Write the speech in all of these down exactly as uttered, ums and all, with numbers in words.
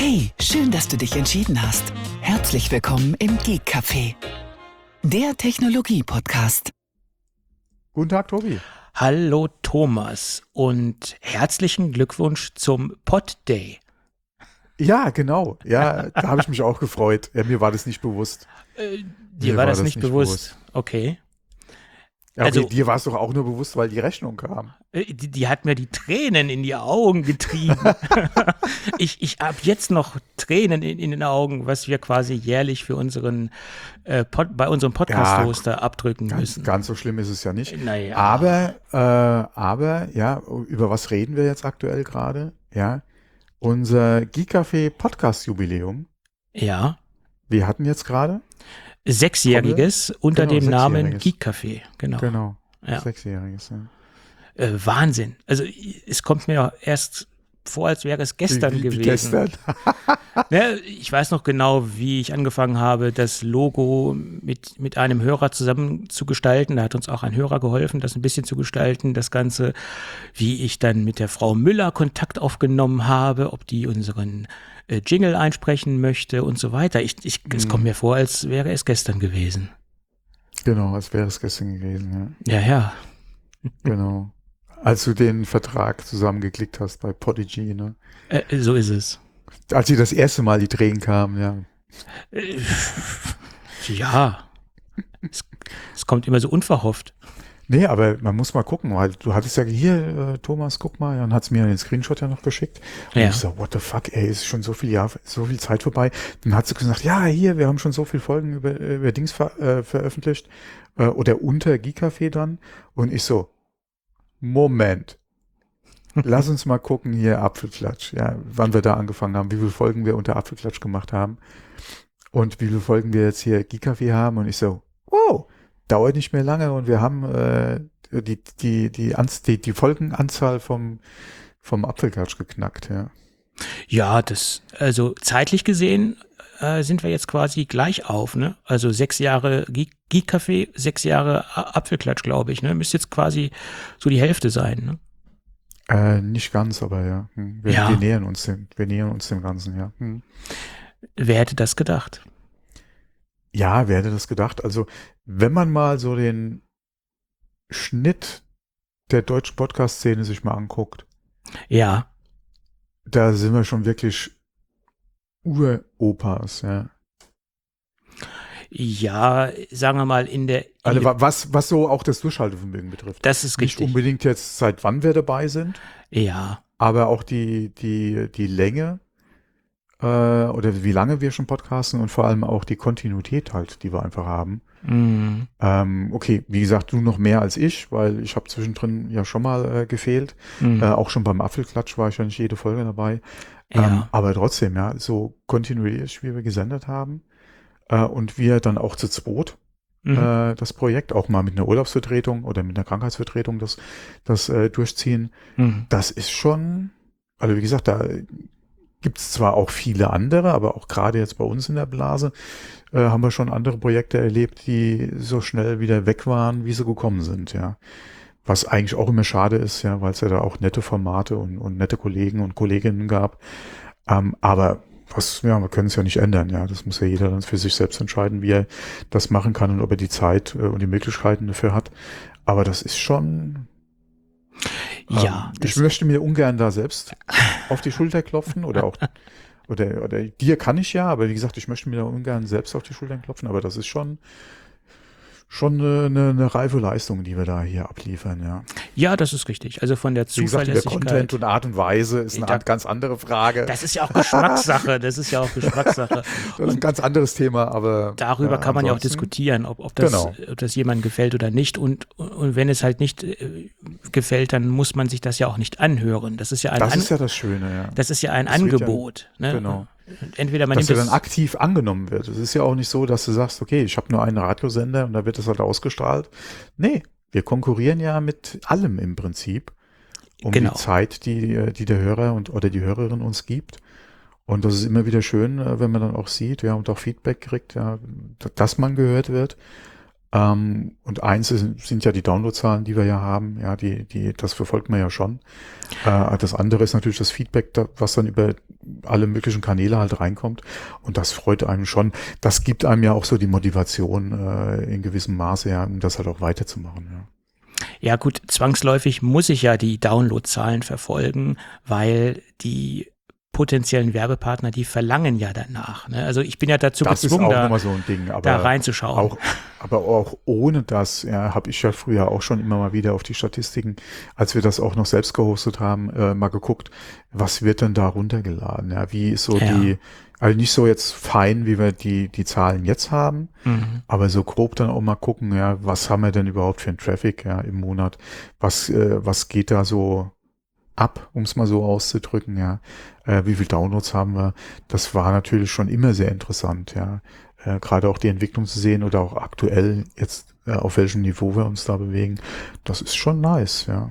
Hey, schön, dass du dich entschieden hast. Herzlich willkommen im Geek Café, der Technologie-Podcast. Guten Tag, Tobi. Hallo Thomas und herzlichen Glückwunsch zum Pod Day. Ja, genau. Ja, da habe ich mich auch gefreut. Ja, mir war das nicht bewusst. Äh, dir war, war das, das nicht, nicht bewusst? bewusst? Okay. Ja, okay, also, dir war es doch auch nur bewusst, weil die Rechnung kam. Die, die hat mir die Tränen in die Augen getrieben. ich ich habe jetzt noch Tränen in, in den Augen, was wir quasi jährlich für unseren äh, Pod, bei unserem Podcast-Hoster ja, abdrücken ganz, müssen. Ganz so schlimm ist es ja nicht. Naja. Aber, äh, aber, ja, über was reden wir jetzt aktuell gerade? Ja, unser Geek Café Podcast-Jubiläum. Ja. Wir hatten jetzt gerade Sechsjähriges Tolle? unter genau, dem Namen Geek Café. Genau. Genau. Ja. Sechsjähriges, ja. Äh, Wahnsinn. Also es kommt mir erst vor, als wäre es gestern wie, wie gewesen. Gestern. Ne, ich weiß noch genau, wie ich angefangen habe, das Logo mit, mit einem Hörer zusammen zu gestalten. Da hat uns auch ein Hörer geholfen, das ein bisschen zu gestalten. Das Ganze, wie ich dann mit der Frau Müller Kontakt aufgenommen habe, ob die unseren äh, Jingle einsprechen möchte und so weiter. Ich, ich, mhm. Es kommt mir vor, als wäre es gestern gewesen. Genau, als wäre es gestern gewesen, ja. Ja, ja. Genau. Als du den Vertrag zusammengeklickt hast bei Podigy, ne? Äh, so ist es. Als sie das erste Mal die Tränen kamen, ja. Äh, ja. Es, es kommt immer so unverhofft. Nee, aber man muss mal gucken, weil du hattest ja hier, äh, Thomas, guck mal, ja, und hat es mir den Screenshot ja noch geschickt. Und ja. ich so, what the fuck, ey, ist schon so viel Jahr, so viel Zeit vorbei. Dann hat sie gesagt, ja, hier, wir haben schon so viele Folgen über, über Dings ver, äh, veröffentlicht, äh, oder unter Geek Café dann. Und ich so, Moment. Lass uns mal gucken hier, Apfelklatsch, ja, wann wir da angefangen haben, wie viele Folgen wir unter Apfelklatsch gemacht haben und wie viele Folgen wir jetzt hier Geek Café haben. Und ich so, wow, dauert nicht mehr lange und wir haben äh, die, die, die, die, die Folgenanzahl vom, vom Apfelklatsch geknackt, ja. Ja, das, also zeitlich gesehen äh, sind wir jetzt quasi gleich auf, ne? Also sechs Jahre Geek, Geek Café, sechs Jahre Apfelklatsch, glaube ich, ne? Müsste jetzt quasi so die Hälfte sein, ne? Äh, nicht ganz, aber ja. Hm. Wir, ja. wir nähern uns dem, wir nähern uns dem Ganzen, ja. Hm. Wer hätte das gedacht? Ja, wer hätte das gedacht? Also, wenn man mal so den Schnitt der deutschen Podcast-Szene sich mal anguckt. Ja. Da sind wir schon wirklich Uropas, ja. Ja, sagen wir mal in der... In also was, was so auch das Durchhaltevermögen betrifft. Das ist richtig. Nicht unbedingt jetzt, seit wann wir dabei sind. Ja. Aber auch die, die, die Länge äh, oder wie lange wir schon podcasten und vor allem auch die Kontinuität halt, die wir einfach haben. Mhm. Ähm, okay, wie gesagt, du noch mehr als ich, weil ich habe zwischendrin ja schon mal äh, gefehlt. Mhm. Äh, auch schon beim Apfelklatsch war ich ja nicht jede Folge dabei. Ja. Ähm, aber trotzdem, ja, so kontinuierlich, wie wir gesendet haben. Uh, und wir dann auch zu zweit mhm. uh, das Projekt auch mal mit einer Urlaubsvertretung oder mit einer Krankheitsvertretung das, das uh, durchziehen. Mhm. Das ist schon, also wie gesagt, da gibt es zwar auch viele andere, aber auch gerade jetzt bei uns in der Blase uh, haben wir schon andere Projekte erlebt, die so schnell wieder weg waren, wie sie gekommen sind, ja. Was eigentlich auch immer schade ist, ja, weil es ja da auch nette Formate und, und nette Kollegen und Kolleginnen gab. Um, aber Was, ja, wir können es ja nicht ändern, ja. Das muss ja jeder dann für sich selbst entscheiden, wie er das machen kann und ob er die Zeit äh, und die Möglichkeiten dafür hat. Aber das ist schon. Ja. Ähm, ich möchte mir ungern da selbst auf die Schulter klopfen oder auch oder oder dir kann ich ja, aber wie gesagt, ich möchte mir da ungern selbst auf die Schultern klopfen. Aber das ist schon schon eine, eine, eine reife Leistung, die wir da hier abliefern, ja. Ja, das ist richtig. Also von der Zuverlässigkeit. Wie gesagt, der Content und Art und Weise ist eine da, ganz andere Frage. Das ist ja auch Geschmackssache. Das ist ja auch Geschmackssache. Das ist ein ganz anderes Thema, aber darüber ja, kann man ja auch diskutieren, ob, ob, das, genau. ob das jemandem gefällt oder nicht. Und, und wenn es halt nicht äh, gefällt, dann muss man sich das ja auch nicht anhören. Das ist ja ein Das An- ist ja das Schöne, ja. Das ist ja ein das Angebot. Ja, ne? Genau. Entweder man dass nimmt er das dann aktiv angenommen wird. Es ist ja auch nicht so, dass du sagst, okay, ich habe nur einen Radiosender und da wird das halt ausgestrahlt. Nee, wir konkurrieren ja mit allem im Prinzip um genau. die Zeit, die, die der Hörer und oder die Hörerin uns gibt. Und das ist immer wieder schön, wenn man dann auch sieht, ja, und auch Feedback kriegt, ja, dass man gehört wird. Ähm, und eins ist, sind ja die Downloadzahlen, die wir ja haben, ja, die, die, das verfolgt man ja schon. Äh, das andere ist natürlich das Feedback, da, was dann über alle möglichen Kanäle halt reinkommt. Und das freut einem schon. Das gibt einem ja auch so die Motivation äh, in gewissem Maße, ja, um das halt auch weiterzumachen. Ja. Ja gut, zwangsläufig muss ich ja die Downloadzahlen verfolgen, weil die potenziellen Werbepartner, die verlangen ja danach. Ne? Also ich bin ja dazu das gezwungen, ist auch da, nochmal so ein Ding, aber da reinzuschauen. Auch, aber auch ohne das, ja, habe ich ja früher auch schon immer mal wieder auf die Statistiken, als wir das auch noch selbst gehostet haben, äh, mal geguckt, was wird denn da runtergeladen? Ja, wie ist so Ja. die, also nicht so jetzt fein, wie wir die, die Zahlen jetzt haben, Mhm. aber so grob dann auch mal gucken, ja, was haben wir denn überhaupt für einen Traffic, ja, im Monat? Was, äh, was geht da so ab, um es mal so auszudrücken, ja. Äh, wie viel Downloads haben wir? Das war natürlich schon immer sehr interessant, ja. Äh, gerade auch die Entwicklung zu sehen oder auch aktuell jetzt, äh, auf welchem Niveau wir uns da bewegen. Das ist schon nice, ja.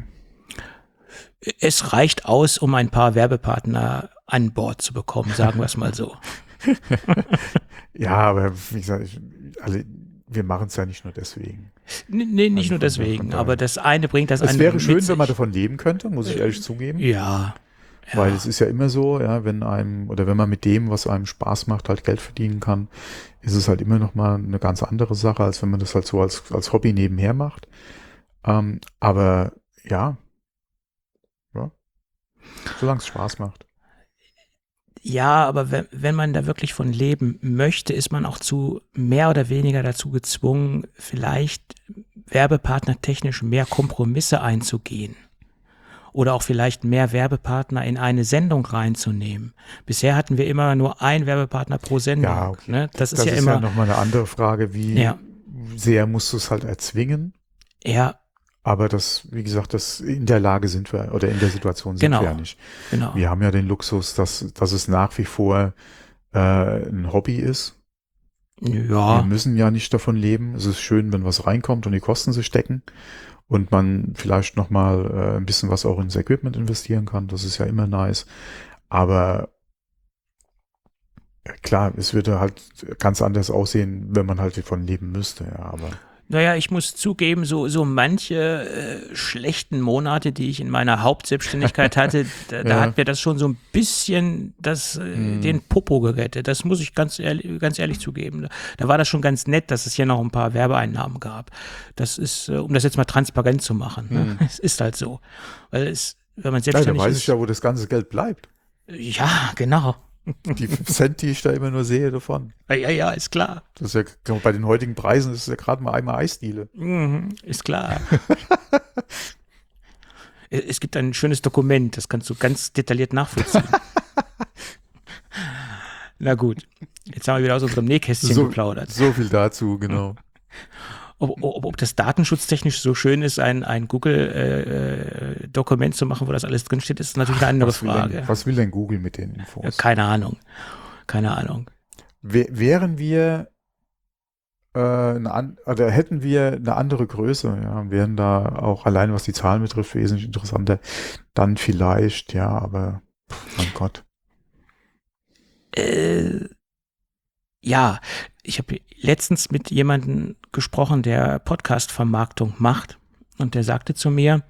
Es reicht aus, um ein paar Werbepartner an Bord zu bekommen, sagen wir es mal so. Ja, aber wie gesagt, ich, alle, wir machen es ja nicht nur deswegen. Nee, nee nicht Also nur von- deswegen, von daher. aber das eine bringt das Es andere wäre schön, mit wenn man sich. davon leben könnte, muss ich ehrlich zugeben. Ja. ja. Weil es ist ja immer so, ja, wenn einem oder wenn man mit dem, was einem Spaß macht, halt Geld verdienen kann, ist es halt immer noch mal eine ganz andere Sache, als wenn man das halt so als, als Hobby nebenher macht. Ähm, aber ja, ja, solange es Spaß macht. Ja, aber wenn, wenn man da wirklich von leben möchte, ist man auch zu mehr oder weniger dazu gezwungen, vielleicht werbepartnertechnisch mehr Kompromisse einzugehen. Oder auch vielleicht mehr Werbepartner in eine Sendung reinzunehmen. Bisher hatten wir immer nur einen Werbepartner pro Sendung. Ja, okay. Ne? Das, Das ist ja ist immer. ja nochmal eine andere Frage, wie Ja. sehr musst du es halt erzwingen. Ja, Aber das, wie gesagt, das in der Lage sind wir oder in der Situation sind Genau. wir ja nicht. genau. Wir haben ja den Luxus, dass, dass es nach wie vor äh, ein Hobby ist. Wir Ja, müssen ja nicht davon leben. Es ist schön, wenn was reinkommt und die Kosten sich decken und man vielleicht nochmal äh, ein bisschen was auch ins Equipment investieren kann. Das ist ja immer nice. Aber ja, klar, es würde halt ganz anders aussehen, wenn man halt davon leben müsste. Ja, aber naja, ich muss zugeben, so, so manche äh, schlechten Monate, die ich in meiner Hauptselbstständigkeit hatte, da, da Ja. hat mir das schon so ein bisschen das, äh, Hm. den Popo gerettet. Das muss ich ganz ehrlich, ganz ehrlich zugeben. Da war das schon ganz nett, dass es hier noch ein paar Werbeeinnahmen gab. Das ist, äh, um das jetzt mal transparent zu machen. Ne? Hm. Es ist halt so. Weil es, wenn man ja, da selbstständig weiß ist. ich ja, wo das ganze Geld bleibt. Ja, genau. Die fünf Cent, die ich da immer nur sehe davon. Ja, ja, ja, ist klar. Das ist ja bei den heutigen Preisen ist es ja gerade mal einmal Eisdiele. Mhm, ist klar. Es gibt ein schönes Dokument, das kannst du ganz detailliert nachvollziehen. Na gut, jetzt haben wir wieder aus unserem Nähkästchen So, geplaudert. so viel dazu, genau. Ob, ob, ob das datenschutztechnisch so schön ist, ein, ein Google-Dokument zu machen, wo das alles drinsteht, ist natürlich eine andere Was will, Frage. denn, was will denn Google mit den Ja, Infos? keine Ahnung. Keine Ahnung. Wär- Wären wir äh, eine, an- oder hätten wir eine andere Größe, ja, wären da auch allein was die Zahlen betrifft wesentlich interessanter, dann vielleicht, ja, aber pff, mein Gott. Äh, ja, ich habe letztens mit jemandem gesprochen, der Podcast-Vermarktung macht, und der sagte zu mir,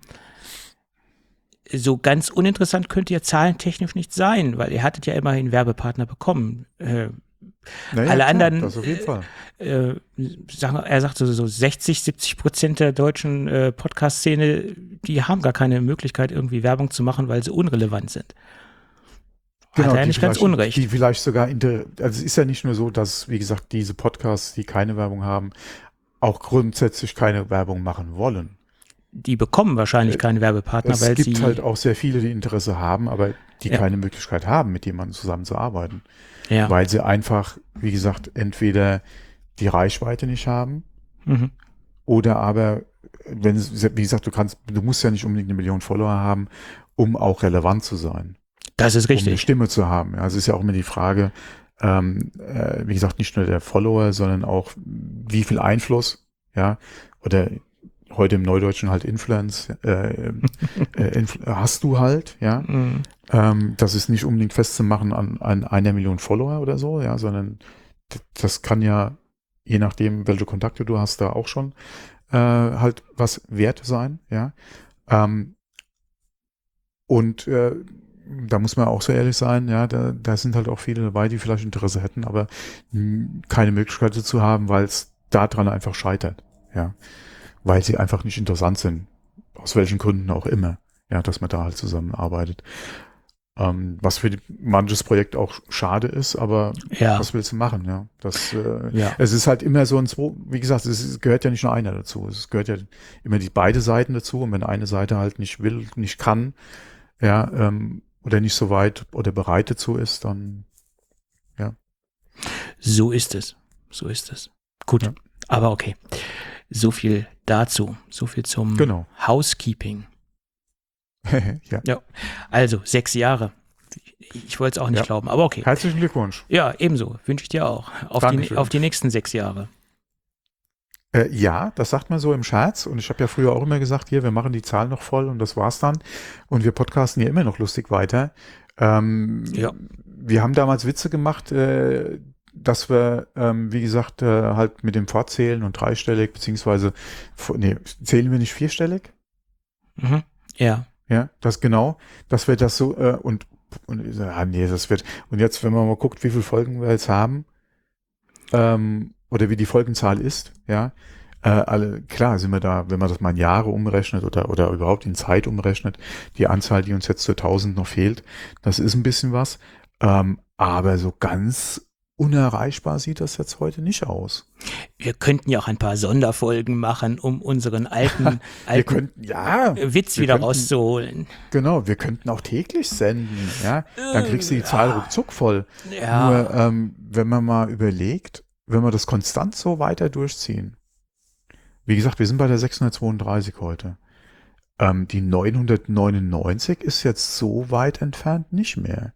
so ganz uninteressant könnte ja zahlentechnisch nicht sein, weil ihr hattet ja immerhin Werbepartner bekommen. Äh, Naja, Alle klar, anderen, das auf jeden Fall. äh, sagen, er sagt so, so sechzig, siebzig Prozent der deutschen äh, Podcast-Szene, die haben gar keine Möglichkeit, irgendwie Werbung zu machen, weil sie unrelevant sind. Hat er ja die nicht ganz vielleicht- unrecht. Die vielleicht sogar, inter, also es ist ja nicht nur so, dass, wie gesagt, diese Podcasts, die keine Werbung haben, auch grundsätzlich keine Werbung machen wollen. Die bekommen wahrscheinlich keine Werbepartner, Es weil gibt sie, halt auch sehr viele, die Interesse haben, aber die Ja. keine Möglichkeit haben, mit jemandem zusammenzuarbeiten. ja, Weil sie einfach, wie gesagt, entweder die Reichweite nicht haben mhm. oder aber, wenn es, wie gesagt, du kannst, du musst ja nicht unbedingt eine Million Follower haben, um auch relevant zu sein. das ist Um eine richtig. Stimme zu haben. Ja, also es ist ja auch immer die Frage, ähm, äh, wie gesagt, nicht nur der Follower, sondern auch wie viel Einfluss, ja, oder heute im Neudeutschen halt Influence, äh, äh, Influ- hast du halt, ja. Mhm. Ähm, das ist nicht unbedingt festzumachen an, an einer Million Follower oder so, ja, sondern d- das kann ja, je nachdem, welche Kontakte du hast, da auch schon äh, halt was wert sein, ja. Ähm, und äh, da muss man auch so ehrlich sein, ja, da, da sind halt auch viele dabei, die vielleicht Interesse hätten, aber mh, keine Möglichkeit dazu haben, weil es daran einfach scheitert, ja, weil sie einfach nicht interessant sind, aus welchen Gründen auch immer, ja, dass man da halt zusammenarbeitet. Ähm, was für die, manches Projekt auch schade ist, aber Ja. was willst du machen, ja? Das, äh, Ja. es ist halt immer so ein, Zwo- wie gesagt, es ist, gehört ja nicht nur einer dazu, es gehört ja immer die beide Seiten dazu und wenn eine Seite halt nicht will, nicht kann, ja, ähm, oder nicht so weit oder bereit dazu ist, dann, ja. So ist es. So ist es. Gut, Ja. aber okay. So viel dazu. So viel zum Genau. Housekeeping. Ja. Ja, also sechs Jahre. Ich wollte es auch nicht Ja. glauben, aber okay. Herzlichen Glückwunsch. Ja, ebenso. Wünsche ich dir auch. Auf die, Dankeschön. auf die nächsten sechs Jahre. Äh, ja, das sagt man so im Scherz und ich habe ja früher auch immer gesagt, hier, wir machen die Zahl noch voll und das war's dann und wir podcasten ja immer noch lustig weiter. Ähm, Ja. Wir haben damals Witze gemacht, äh, dass wir, ähm, wie gesagt, äh, halt mit dem Fortzählen und dreistellig, beziehungsweise, nee, zählen wir nicht vierstellig? Mhm. Ja. Ja, das genau, dass wir das so, äh, und, und, ah, nee, das wird, und jetzt, wenn man mal guckt, wie viele Folgen wir jetzt haben, ähm, oder wie die Folgenzahl ist, ja, äh, alle, klar sind wir da, wenn man das mal in Jahre umrechnet oder, oder überhaupt in Zeit umrechnet, die Anzahl, die uns jetzt zu tausend noch fehlt, das ist ein bisschen was, ähm, aber so ganz unerreichbar sieht das jetzt heute nicht aus. Wir könnten ja auch ein paar Sonderfolgen machen, um unseren alten, Wir alten könnten, ja, Witz wir wieder könnten- rauszuholen. genau, wir könnten auch täglich senden, ja, dann kriegst du die Zahl ruckzuck voll. Ja. Nur, ähm, wenn man mal überlegt, wenn wir das konstant so weiter durchziehen, wie gesagt, wir sind bei der sechshundertzweiunddreißig heute, ähm, die neunhundertneunundneunzig ist jetzt so weit entfernt nicht mehr.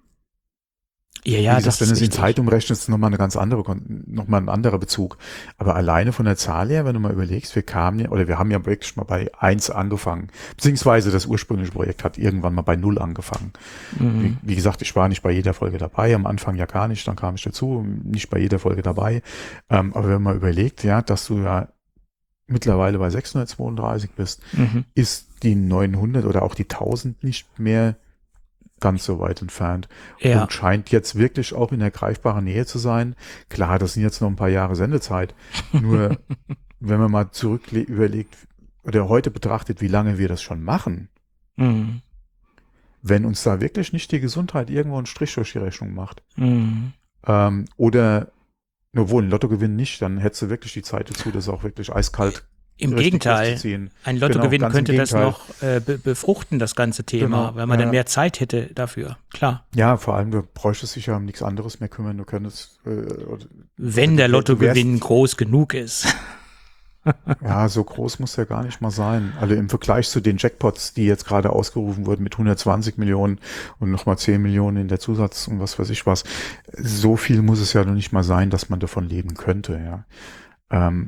Ja, Wie ja, gesagt, das wenn du ist es in richtig. Zeit umrechnest, ist nochmal eine ganz andere, Kon- nochmal ein anderer Bezug. Aber alleine von der Zahl her, wenn du mal überlegst, wir kamen ja, oder wir haben ja wirklich mal bei eins angefangen. Beziehungsweise das ursprüngliche Projekt hat irgendwann mal bei null angefangen. Mhm. Wie, wie gesagt, ich war nicht bei jeder Folge dabei, am Anfang ja gar nicht, dann kam ich dazu, nicht bei jeder Folge dabei. Ähm, aber wenn man überlegt, ja, dass du ja mittlerweile bei sechshundertzweiunddreißig bist, Mhm. ist die neunhundert oder auch die tausend nicht mehr ganz so weit entfernt. Ja. Und scheint jetzt wirklich auch in der greifbaren Nähe zu sein. Klar, das sind jetzt noch ein paar Jahre Sendezeit. Nur, wenn man mal zurück überlegt oder heute betrachtet, wie lange wir das schon machen, Mhm. wenn uns da wirklich nicht die Gesundheit irgendwo einen Strich durch die Rechnung macht, Mhm. ähm, oder, obwohl ein Lottogewinn nicht, dann hättest du wirklich die Zeit dazu, das auch wirklich eiskalt Im richtig Gegenteil, durchzuziehen. ein Lottogewinn Genau, ganz im könnte das Gegenteil. noch äh, be befruchten, das ganze Thema, Genau, weil man dann ja. mehr Zeit hätte dafür. Klar. Ja, vor allem, du bräuchtest dich ja um nichts anderes mehr kümmern. Du könntest, äh, oder- Wenn der du wärst- Lottogewinn groß genug ist. Ja, so groß muss der gar nicht mal sein. Also im Vergleich zu den Jackpots, die jetzt gerade ausgerufen wurden mit hundertzwanzig Millionen und nochmal zehn Millionen in der Zusatz und was weiß ich was. So viel muss es ja noch nicht mal sein, dass man davon leben könnte, ja. Ähm,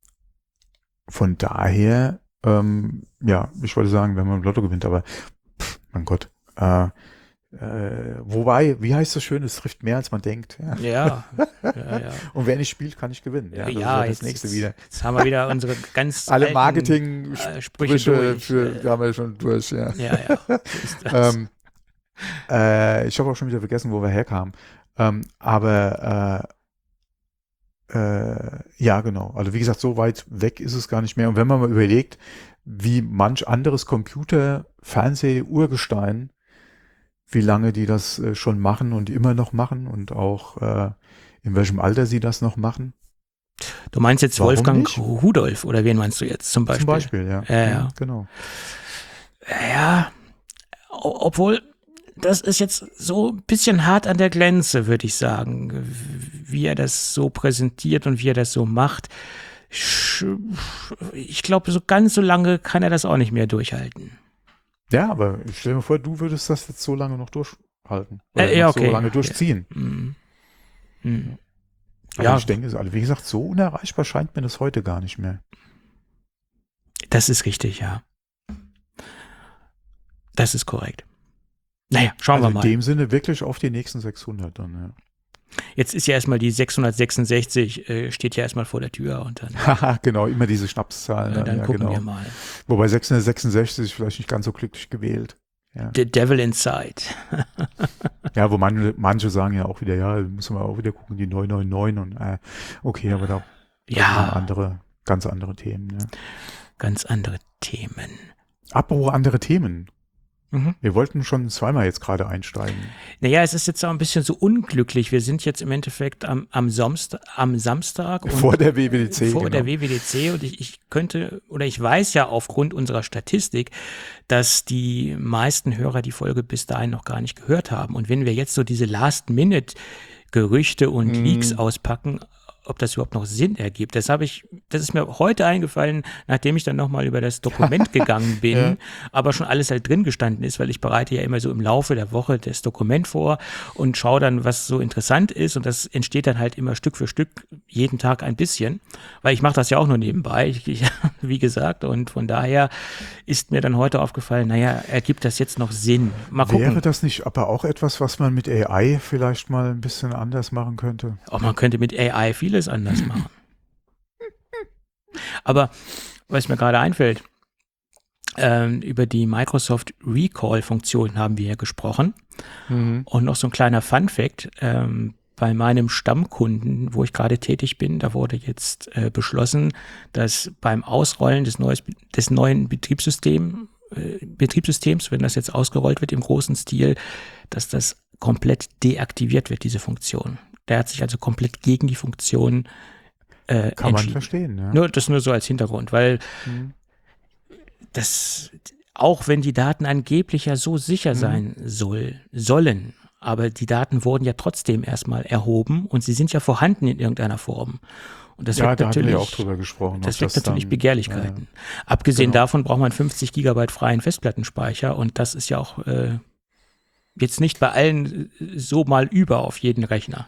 von daher, ähm, ja, ich wollte sagen, wenn man im Lotto gewinnt, aber pff, mein Gott, äh, äh, wobei, wie heißt das schön, es trifft mehr als man denkt. Ja. Ja, ja, ja. Und wer nicht spielt, kann nicht gewinnen. Ja, das ist ja das jetzt, nächste jetzt, wieder. Jetzt haben wir wieder unsere ganz Alle alten, Marketing-Sprüche äh, Sprüche durch. für, Äh, da haben wir schon durch, ja. Ja, ja. So ist das. Ähm, äh, ich habe auch schon wieder vergessen, wo wir herkamen. Ähm, aber äh, äh, ja, genau. Also wie gesagt, so weit weg ist es gar nicht mehr. Und wenn man mal überlegt, wie manch anderes Computer, Fernseh, Urgestein, wie lange die das äh, schon machen und immer noch machen und auch äh, in welchem Alter sie das noch machen. Du meinst jetzt Warum Wolfgang nicht? Rudolf oder wen meinst du jetzt zum Beispiel? Zum Beispiel, ja. Ja, ja. Genau. Ja, o- obwohl, das ist jetzt so ein bisschen hart an der Grenze, würde ich sagen, wie er das so präsentiert und wie er das so macht. Ich, ich glaube, so ganz so lange kann er das auch nicht mehr durchhalten. Ja, aber ich stell mir vor, du würdest das jetzt so lange noch durchhalten. Äh, ja, noch okay. so lange durchziehen. Mhm. Mhm. Aber Ja, ich denke, also wie gesagt, so unerreichbar scheint mir das heute gar nicht mehr. das ist richtig, ja. Das ist korrekt. Naja, schauen Also wir in mal. dem Sinne wirklich auf die nächsten sechshundert dann, ja. Jetzt ist ja erstmal die sechshundertsechsundsechzig, äh, steht ja erstmal vor der Tür und dann, Haha, genau, immer diese Schnapszahlen. äh, dann, dann ja, gucken genau. wir mal. Wobei sechshundertsechsundsechzig ist vielleicht nicht ganz so glücklich gewählt. Ja. The Devil Inside. Ja, wo man, manche sagen ja auch wieder, ja, müssen wir auch wieder gucken, die neun neun neun und äh, okay, aber da Ja, andere, ganz andere Themen. Ja. ganz andere Themen. Apropos andere Themen. Mhm. Wir wollten schon zweimal jetzt gerade einsteigen. Naja, es ist jetzt auch ein bisschen so unglücklich. Wir sind jetzt im Endeffekt am, am, Samstag, am Samstag. Und Vor der W W D C. Vor genau. der W W D C. Und ich, ich könnte, oder ich weiß ja aufgrund unserer Statistik, dass die meisten Hörer die Folge bis dahin noch gar nicht gehört haben. Und wenn wir jetzt so diese Last-Minute-Gerüchte und Mm. Leaks auspacken, ob das überhaupt noch Sinn ergibt. Das habe ich, das ist mir heute eingefallen, nachdem ich dann nochmal über das Dokument gegangen bin, Ja. aber schon alles halt drin gestanden ist, weil ich bereite ja immer so im Laufe der Woche das Dokument vor und schaue dann, was so interessant ist, und das entsteht dann halt immer Stück für Stück jeden Tag ein bisschen, weil ich mache das ja auch nur nebenbei, ich, ich, wie gesagt, und von daher ist mir dann heute aufgefallen, naja, ergibt das jetzt noch Sinn? Mal gucken. Wäre das nicht aber auch etwas, was man mit A I vielleicht mal ein bisschen anders machen könnte? Auch man könnte mit A I vieles anders machen. Aber was mir gerade einfällt, ähm, über die Microsoft Recall-Funktion haben wir ja gesprochen. Mhm. Und noch so ein kleiner Fun-Fact, ähm, bei meinem Stammkunden, wo ich gerade tätig bin, da wurde jetzt äh, beschlossen, dass beim Ausrollen des, neues, des neuen Betriebssystem, äh, Betriebssystems, wenn das jetzt ausgerollt wird im großen Stil, dass das komplett deaktiviert wird, diese Funktion. Der hat sich also komplett gegen die Funktion äh, Kann man entschieden. verstehen, ja. Nur, das nur so als Hintergrund, weil Mhm. das, auch wenn die Daten angeblich ja so sicher Mhm. sein soll, sollen, aber die Daten wurden ja trotzdem erstmal erhoben und sie sind ja vorhanden in irgendeiner Form. Und das Ja, weckt da hatten wir natürlich, ja auch drüber gesprochen. das ob weckt natürlich dann- Begehrlichkeiten. Abgesehen Genau. davon braucht man fünfzig Gigabyte freien Festplattenspeicher, und das ist ja auch äh, jetzt nicht bei allen äh, so mal über auf jeden Rechner.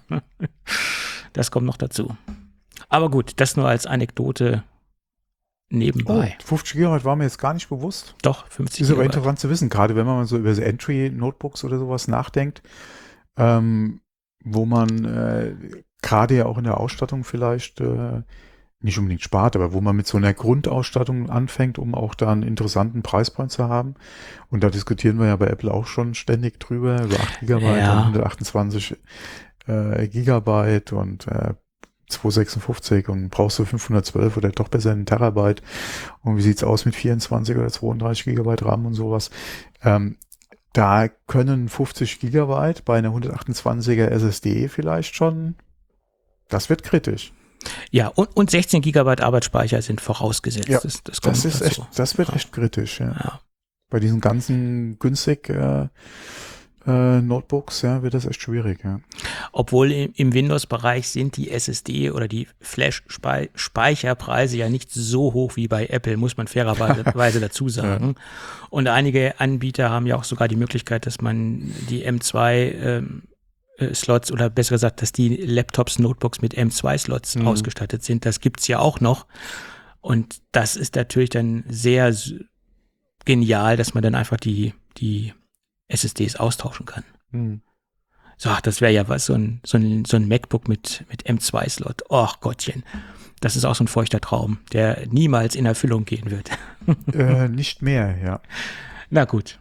Das kommt noch dazu. Aber gut, das nur als Anekdote Oh, nebenbei. fünfzig Gigabyte war mir jetzt gar nicht bewusst. Doch, fünfzig Ist aber Gigabyte. interessant zu wissen, gerade wenn man mal so über so Entry-Notebooks oder sowas nachdenkt, ähm, wo man äh, gerade ja auch in der Ausstattung vielleicht äh, nicht unbedingt spart, aber wo man mit so einer Grundausstattung anfängt, um auch da einen interessanten Preispoint zu haben. Und da diskutieren wir ja bei Apple auch schon ständig drüber, über acht Gigabyte Ja. und hundertachtundzwanzig äh, Gigabyte und äh, zweihundertsechsundfünfzig und brauchst du fünfhundertzwölf oder doch besser einen Terabyte. Und wie sieht's aus mit vierundzwanzig oder zweiunddreißig Gigabyte RAM und sowas? Ähm, da können fünfzig Gigabyte bei einer hundertachtundzwanziger S S D vielleicht schon, das wird kritisch. Ja, und, und sechzehn Gigabyte Arbeitsspeicher sind vorausgesetzt. Ja, das, das, kommt Das noch ist dazu. echt, das wird Ja. echt kritisch, ja. Ja. Bei diesen ganzen günstig äh, äh, Notebooks, ja, wird das echt schwierig, ja. Obwohl im, im Windows-Bereich sind die S S D oder die Flash-Speicherpreise ja nicht so hoch wie bei Apple, muss man fairerweise dazu sagen. Und einige Anbieter haben ja auch sogar die Möglichkeit, dass man die M zwei ähm, äh, Slots, oder besser gesagt, dass die Laptops, Notebooks mit M zwei Slots Mhm. ausgestattet sind. Das gibt's ja auch noch. Und das ist natürlich dann sehr s- genial, dass man dann einfach die, die S S Ds austauschen kann. Hm. So, ach, das wäre ja was, so ein, so ein, so ein MacBook mit, mit M zwei Slot. Och Gottchen. Das ist auch so ein feuchter Traum, der niemals in Erfüllung gehen wird. Äh, nicht mehr, ja. Na gut.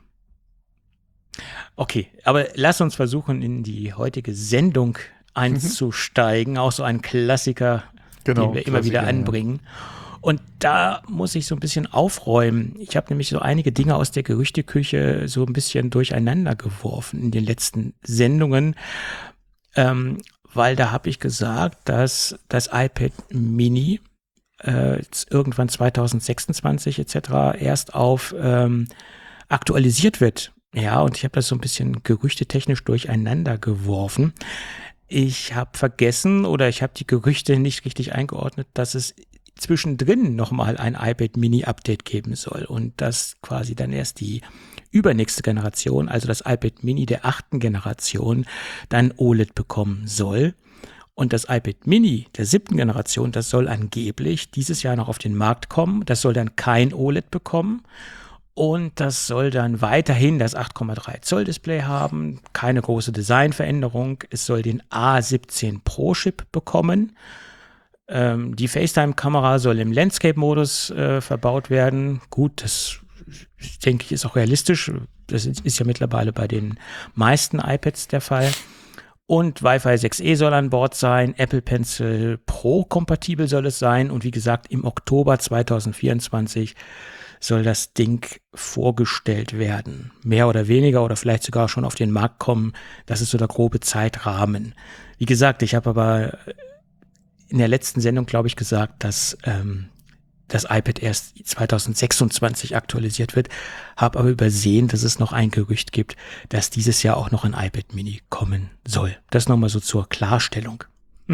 Okay, aber lass uns versuchen, in die heutige Sendung einzusteigen. Auch so ein Klassiker, Genau. den wir immer wieder Klassiker, ja. anbringen. Und da muss ich so ein bisschen aufräumen. Ich habe nämlich so einige Dinge aus der Gerüchteküche so ein bisschen durcheinander geworfen in den letzten Sendungen, ähm, weil da habe ich gesagt, dass das iPad Mini äh, jetzt irgendwann zwanzig sechsundzwanzig et cetera erst auf ähm, aktualisiert wird. Ja, und ich habe das so ein bisschen gerüchtetechnisch durcheinander geworfen. Ich habe vergessen oder ich habe die Gerüchte nicht richtig eingeordnet, dass es zwischendrin nochmal ein iPad Mini-Update geben soll und dass quasi dann erst die übernächste Generation, also das iPad Mini der achten Generation, dann O L E D bekommen soll. Und das iPad Mini der siebten Generation, das soll angeblich dieses Jahr noch auf den Markt kommen. Das soll dann kein O L E D bekommen. Und das soll dann weiterhin das acht Komma drei Zoll Display haben, keine große Designveränderung. Es soll den A siebzehn Pro Chip bekommen. Ähm, die FaceTime-Kamera soll im Landscape-Modus äh, verbaut werden. Gut, das denke ich ist auch realistisch. Das ist ja mittlerweile bei den meisten iPads der Fall. Und Wi-Fi sechs E soll an Bord sein, Apple Pencil Pro kompatibel soll es sein und wie gesagt, im Oktober zwanzig vierundzwanzig soll das Ding vorgestellt werden. Mehr oder weniger oder vielleicht sogar schon auf den Markt kommen. Das ist so der grobe Zeitrahmen. Wie gesagt, ich habe aber in der letzten Sendung, glaube ich, gesagt, dass ähm, das iPad erst zwanzig sechsundzwanzig aktualisiert wird, habe aber übersehen, dass es noch ein Gerücht gibt, dass dieses Jahr auch noch ein iPad Mini kommen soll. Das nochmal so zur Klarstellung. Hm.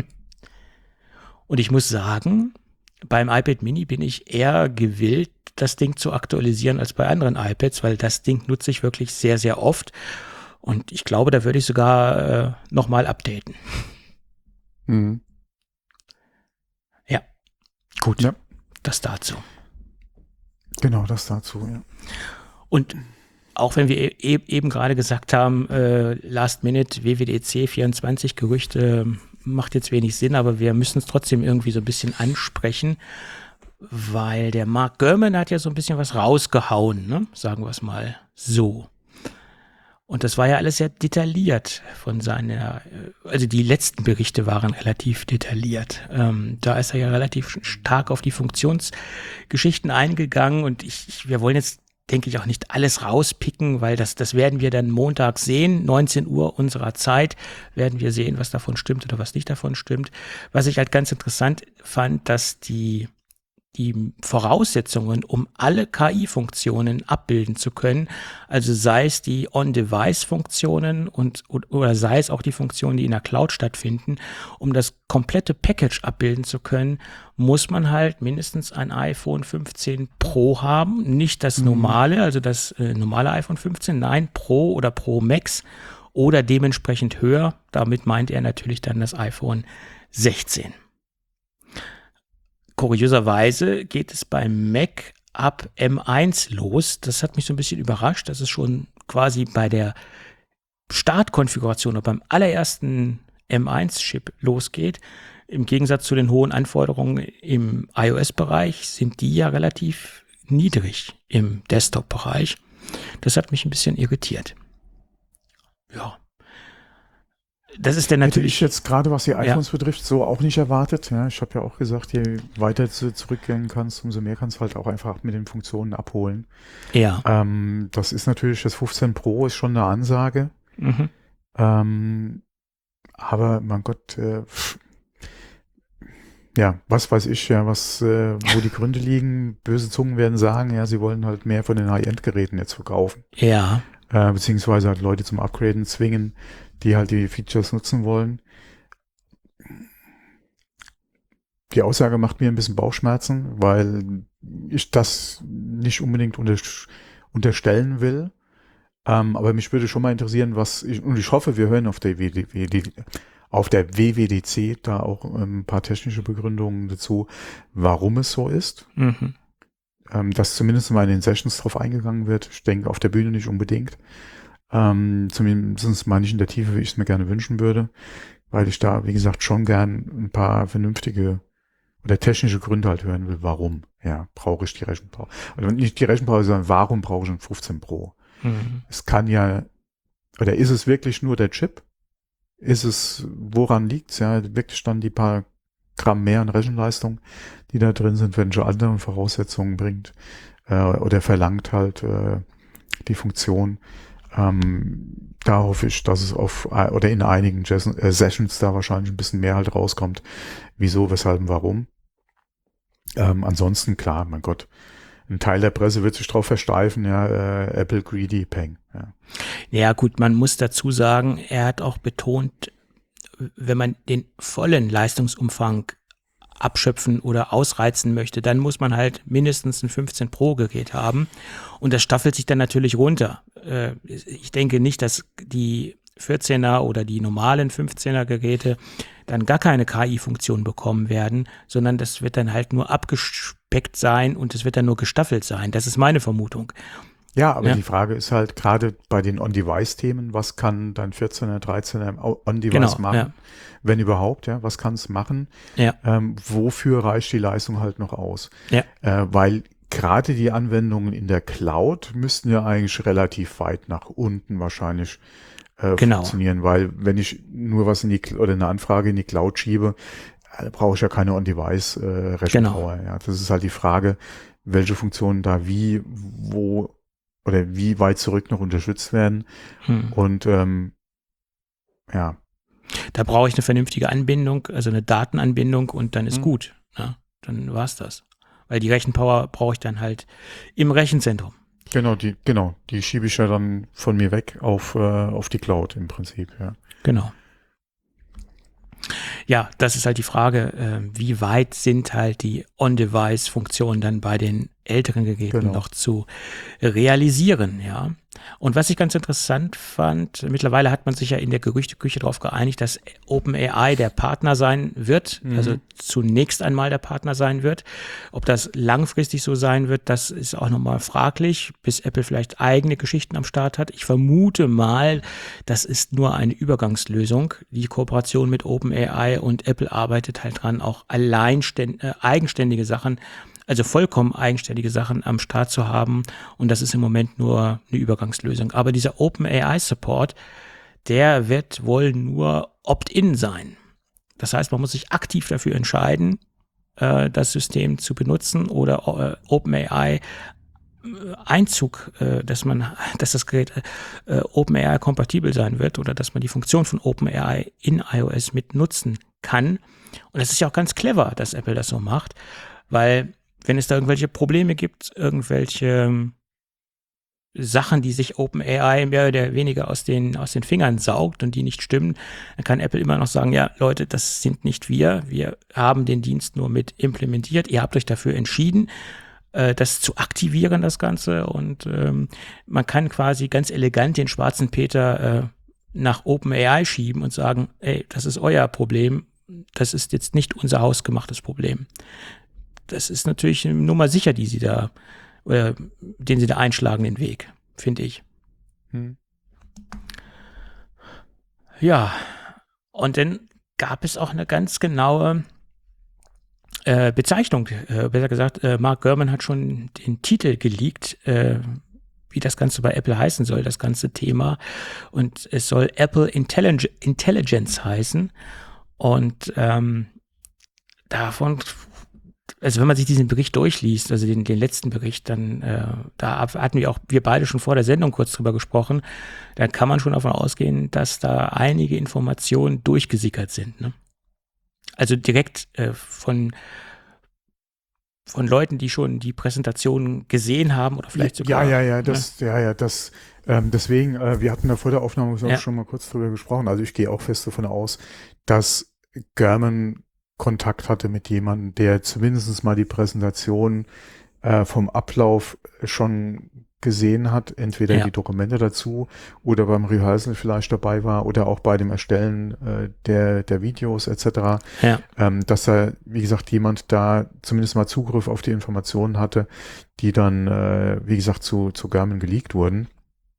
Und ich muss sagen, beim iPad Mini bin ich eher gewillt, das Ding zu aktualisieren als bei anderen iPads, weil das Ding nutze ich wirklich sehr, sehr oft. Und ich glaube, da würde ich sogar äh, nochmal updaten. Mhm. Ja, gut. Ja. Das dazu. Genau, das dazu, ja. Und auch wenn wir e- eben gerade gesagt haben, äh, Last Minute W W D C vierundzwanzig Gerüchte macht jetzt wenig Sinn, aber wir müssen es trotzdem irgendwie so ein bisschen ansprechen, weil der Mark Gurman hat ja so ein bisschen was rausgehauen, ne? Sagen wir es mal so. Und das war ja alles sehr detailliert von seiner, also die letzten Berichte waren relativ detailliert. Ähm, da ist er ja relativ stark auf die Funktionsgeschichten eingegangen und ich, wir wollen jetzt, denke ich, auch nicht alles rauspicken, weil das, das werden wir dann Montag sehen, neunzehn Uhr unserer Zeit, werden wir sehen, was davon stimmt oder was nicht davon stimmt. Was ich halt ganz interessant fand, dass die die Voraussetzungen, um alle K I-Funktionen abbilden zu können, also sei es die On-Device-Funktionen und oder sei es auch die Funktionen, die in der Cloud stattfinden, um das komplette Package abbilden zu können, muss man halt mindestens ein iPhone fünfzehn Pro haben, nicht das normale, also das äh, normale iPhone fünfzehn, nein, Pro oder Pro Max oder dementsprechend höher. Damit meint er natürlich dann das iPhone sechzehn. Kurioserweise geht es beim Mac ab M eins los. Das hat mich so ein bisschen überrascht, dass es schon quasi bei der Startkonfiguration oder beim allerersten M eins Chip losgeht. Im Gegensatz zu den hohen Anforderungen im iOS-Bereich sind die ja relativ niedrig im Desktop-Bereich. Das hat mich ein bisschen irritiert. Ja. Das ist dann natürlich. Hätte ich jetzt gerade, was die iPhones ja. betrifft, so auch nicht erwartet. Ja, ich habe ja auch gesagt, je weiter du zurückgehen kannst, umso mehr kannst du halt auch einfach mit den Funktionen abholen. Ja. Ähm, das ist natürlich, das fünfzehn Pro ist schon eine Ansage. Mhm. Ähm, aber mein Gott, äh, ja, was weiß ich, ja, was, äh, wo die Gründe liegen. Böse Zungen werden sagen, ja, sie wollen halt mehr von den High-End-Geräten jetzt verkaufen. Ja. Äh, beziehungsweise halt Leute zum Upgraden zwingen, die halt die Features nutzen wollen. Die Aussage macht mir ein bisschen Bauchschmerzen, weil ich das nicht unbedingt unter, unterstellen will. Ähm, aber mich würde schon mal interessieren, was ich, und ich hoffe, wir hören auf der W W D C, auf der W W D C da auch ein paar technische Begründungen dazu, warum es so ist. Mhm. Ähm, dass zumindest mal in den Sessions drauf eingegangen wird. Ich denke, auf der Bühne nicht unbedingt. Ähm, zumindest mal nicht in der Tiefe, wie ich es mir gerne wünschen würde, weil ich da, wie gesagt, schon gern ein paar vernünftige oder technische Gründe halt hören will, warum, ja, brauche ich die Rechenpower. Also nicht die Rechenpower, sondern warum brauche ich einen fünfzehn Pro? Mhm. Es kann ja, oder ist es wirklich nur der Chip? Ist es, woran liegt's? Ja, wirklich dann die paar Gramm mehr an Rechenleistung, die da drin sind, welche anderen Voraussetzungen bringt äh, oder verlangt halt äh, die Funktion. Ähm, da hoffe ich, dass es auf oder in einigen Jason, äh, Sessions da wahrscheinlich ein bisschen mehr halt rauskommt. Wieso, weshalb und warum. Ähm, ansonsten, klar, mein Gott, ein Teil der Presse wird sich drauf versteifen, ja, äh, Apple Greedy Peng. Ja. Ja gut, man muss dazu sagen, er hat auch betont, wenn man den vollen Leistungsumfang abschöpfen oder ausreizen möchte, dann muss man halt mindestens ein fünfzehn Pro Gerät haben und das staffelt sich dann natürlich runter. Äh, ich denke nicht, dass die vierzehner oder die normalen fünfzehner Geräte dann gar keine K I-Funktion bekommen werden, sondern das wird dann halt nur abgespeckt sein und es wird dann nur gestaffelt sein. Das ist meine Vermutung. Ja, aber Ja. die Frage ist halt gerade bei den On-Device-Themen, was kann dein vierzehner, dreizehner On-Device Genau, machen? ja. Wenn überhaupt, ja, was kann es machen? Ja. Ähm, wofür reicht die Leistung halt noch aus? Ja. Äh, weil gerade die Anwendungen in der Cloud müssten ja eigentlich relativ weit nach unten wahrscheinlich äh, Genau. funktionieren, weil wenn ich nur was in die Cl- oder eine Anfrage in die Cloud schiebe, äh, brauche ich ja keine On-Device äh, Rechenpower. Ja, das ist halt die Frage, welche Funktionen da wie, wo oder wie weit zurück noch unterstützt werden. Hm. Und ähm, ja, Da brauche ich eine vernünftige Anbindung, also eine Datenanbindung und dann ist Hm. gut. Ne? Dann war's das. Weil die Rechenpower brauche ich dann halt im Rechenzentrum. genau, die, genau, die schiebe ich ja dann von mir weg auf, äh, auf die Cloud im Prinzip, ja. Genau. Ja, das ist halt die Frage, äh, wie weit sind halt die On-Device-Funktionen dann bei den älteren Geräten Genau. noch zu realisieren, ja. Und was ich ganz interessant fand, mittlerweile hat man sich ja in der Gerüchteküche darauf geeinigt, dass OpenAI der Partner sein wird, Mhm. also zunächst einmal der Partner sein wird. Ob das langfristig so sein wird, das ist auch nochmal fraglich, bis Apple vielleicht eigene Geschichten am Start hat. Ich vermute mal, das ist nur eine Übergangslösung. Die Kooperation mit OpenAI und Apple arbeitet halt dran, auch alleinständ, äh, eigenständige Sachen, also vollkommen eigenständige Sachen am Start zu haben. Und das ist im Moment nur eine Übergangslösung. Aber dieser OpenAI-Support, der wird wohl nur Opt-in sein. Das heißt, man muss sich aktiv dafür entscheiden, äh, das System zu benutzen oder äh, OpenAI Einzug, äh, dass man, dass das Gerät äh, OpenAI kompatibel sein wird oder dass man die Funktion von OpenAI in iOS mit nutzen kann. Und das ist ja auch ganz clever, dass Apple das so macht, weil wenn es da irgendwelche Probleme gibt, irgendwelche Sachen, die sich OpenAI mehr oder weniger aus den, aus den Fingern saugt und die nicht stimmen, dann kann Apple immer noch sagen, ja, Leute, das sind nicht wir. Wir haben den Dienst nur mit implementiert. Ihr habt euch dafür entschieden, äh, das zu aktivieren, das Ganze. Und ähm, man kann quasi ganz elegant den schwarzen Peter äh, nach OpenAI schieben und sagen, ey, das ist euer Problem. Das ist jetzt nicht unser hausgemachtes Problem. Das ist natürlich eine Nummer sicher, die sie da, oder den sie da einschlagen, den Weg, finde ich. Hm. Ja, und dann gab es auch eine ganz genaue äh, Bezeichnung. Äh, besser gesagt, äh, Mark Gurman hat schon den Titel geleakt, äh, wie das Ganze bei Apple heißen soll, das ganze Thema. Und es soll Apple Intellig- Intelligence heißen. Und ähm, davon, also wenn man sich diesen Bericht durchliest, also den, den letzten Bericht, dann äh, da hatten wir auch, wir beide schon vor der Sendung kurz drüber gesprochen, dann kann man schon davon ausgehen, dass da einige Informationen durchgesickert sind. Ne? Also direkt äh, von von Leuten, die schon die Präsentation gesehen haben oder vielleicht sogar. Ja, ja, ja, das, ja, ja, das, ähm, deswegen, äh, wir hatten da vor der Aufnahme Ja. schon mal kurz drüber gesprochen. Also ich gehe auch fest davon aus, dass Gurman Kontakt hatte mit jemandem, der zumindest mal die Präsentation äh, vom Ablauf schon gesehen hat, entweder Ja. die Dokumente dazu oder beim Rehearsal vielleicht dabei war oder auch bei dem Erstellen äh, der, der Videos et cetera. Ja. Ähm, dass da, wie gesagt, jemand da zumindest mal Zugriff auf die Informationen hatte, die dann, äh, wie gesagt, zu, zu Gurman geleakt wurden.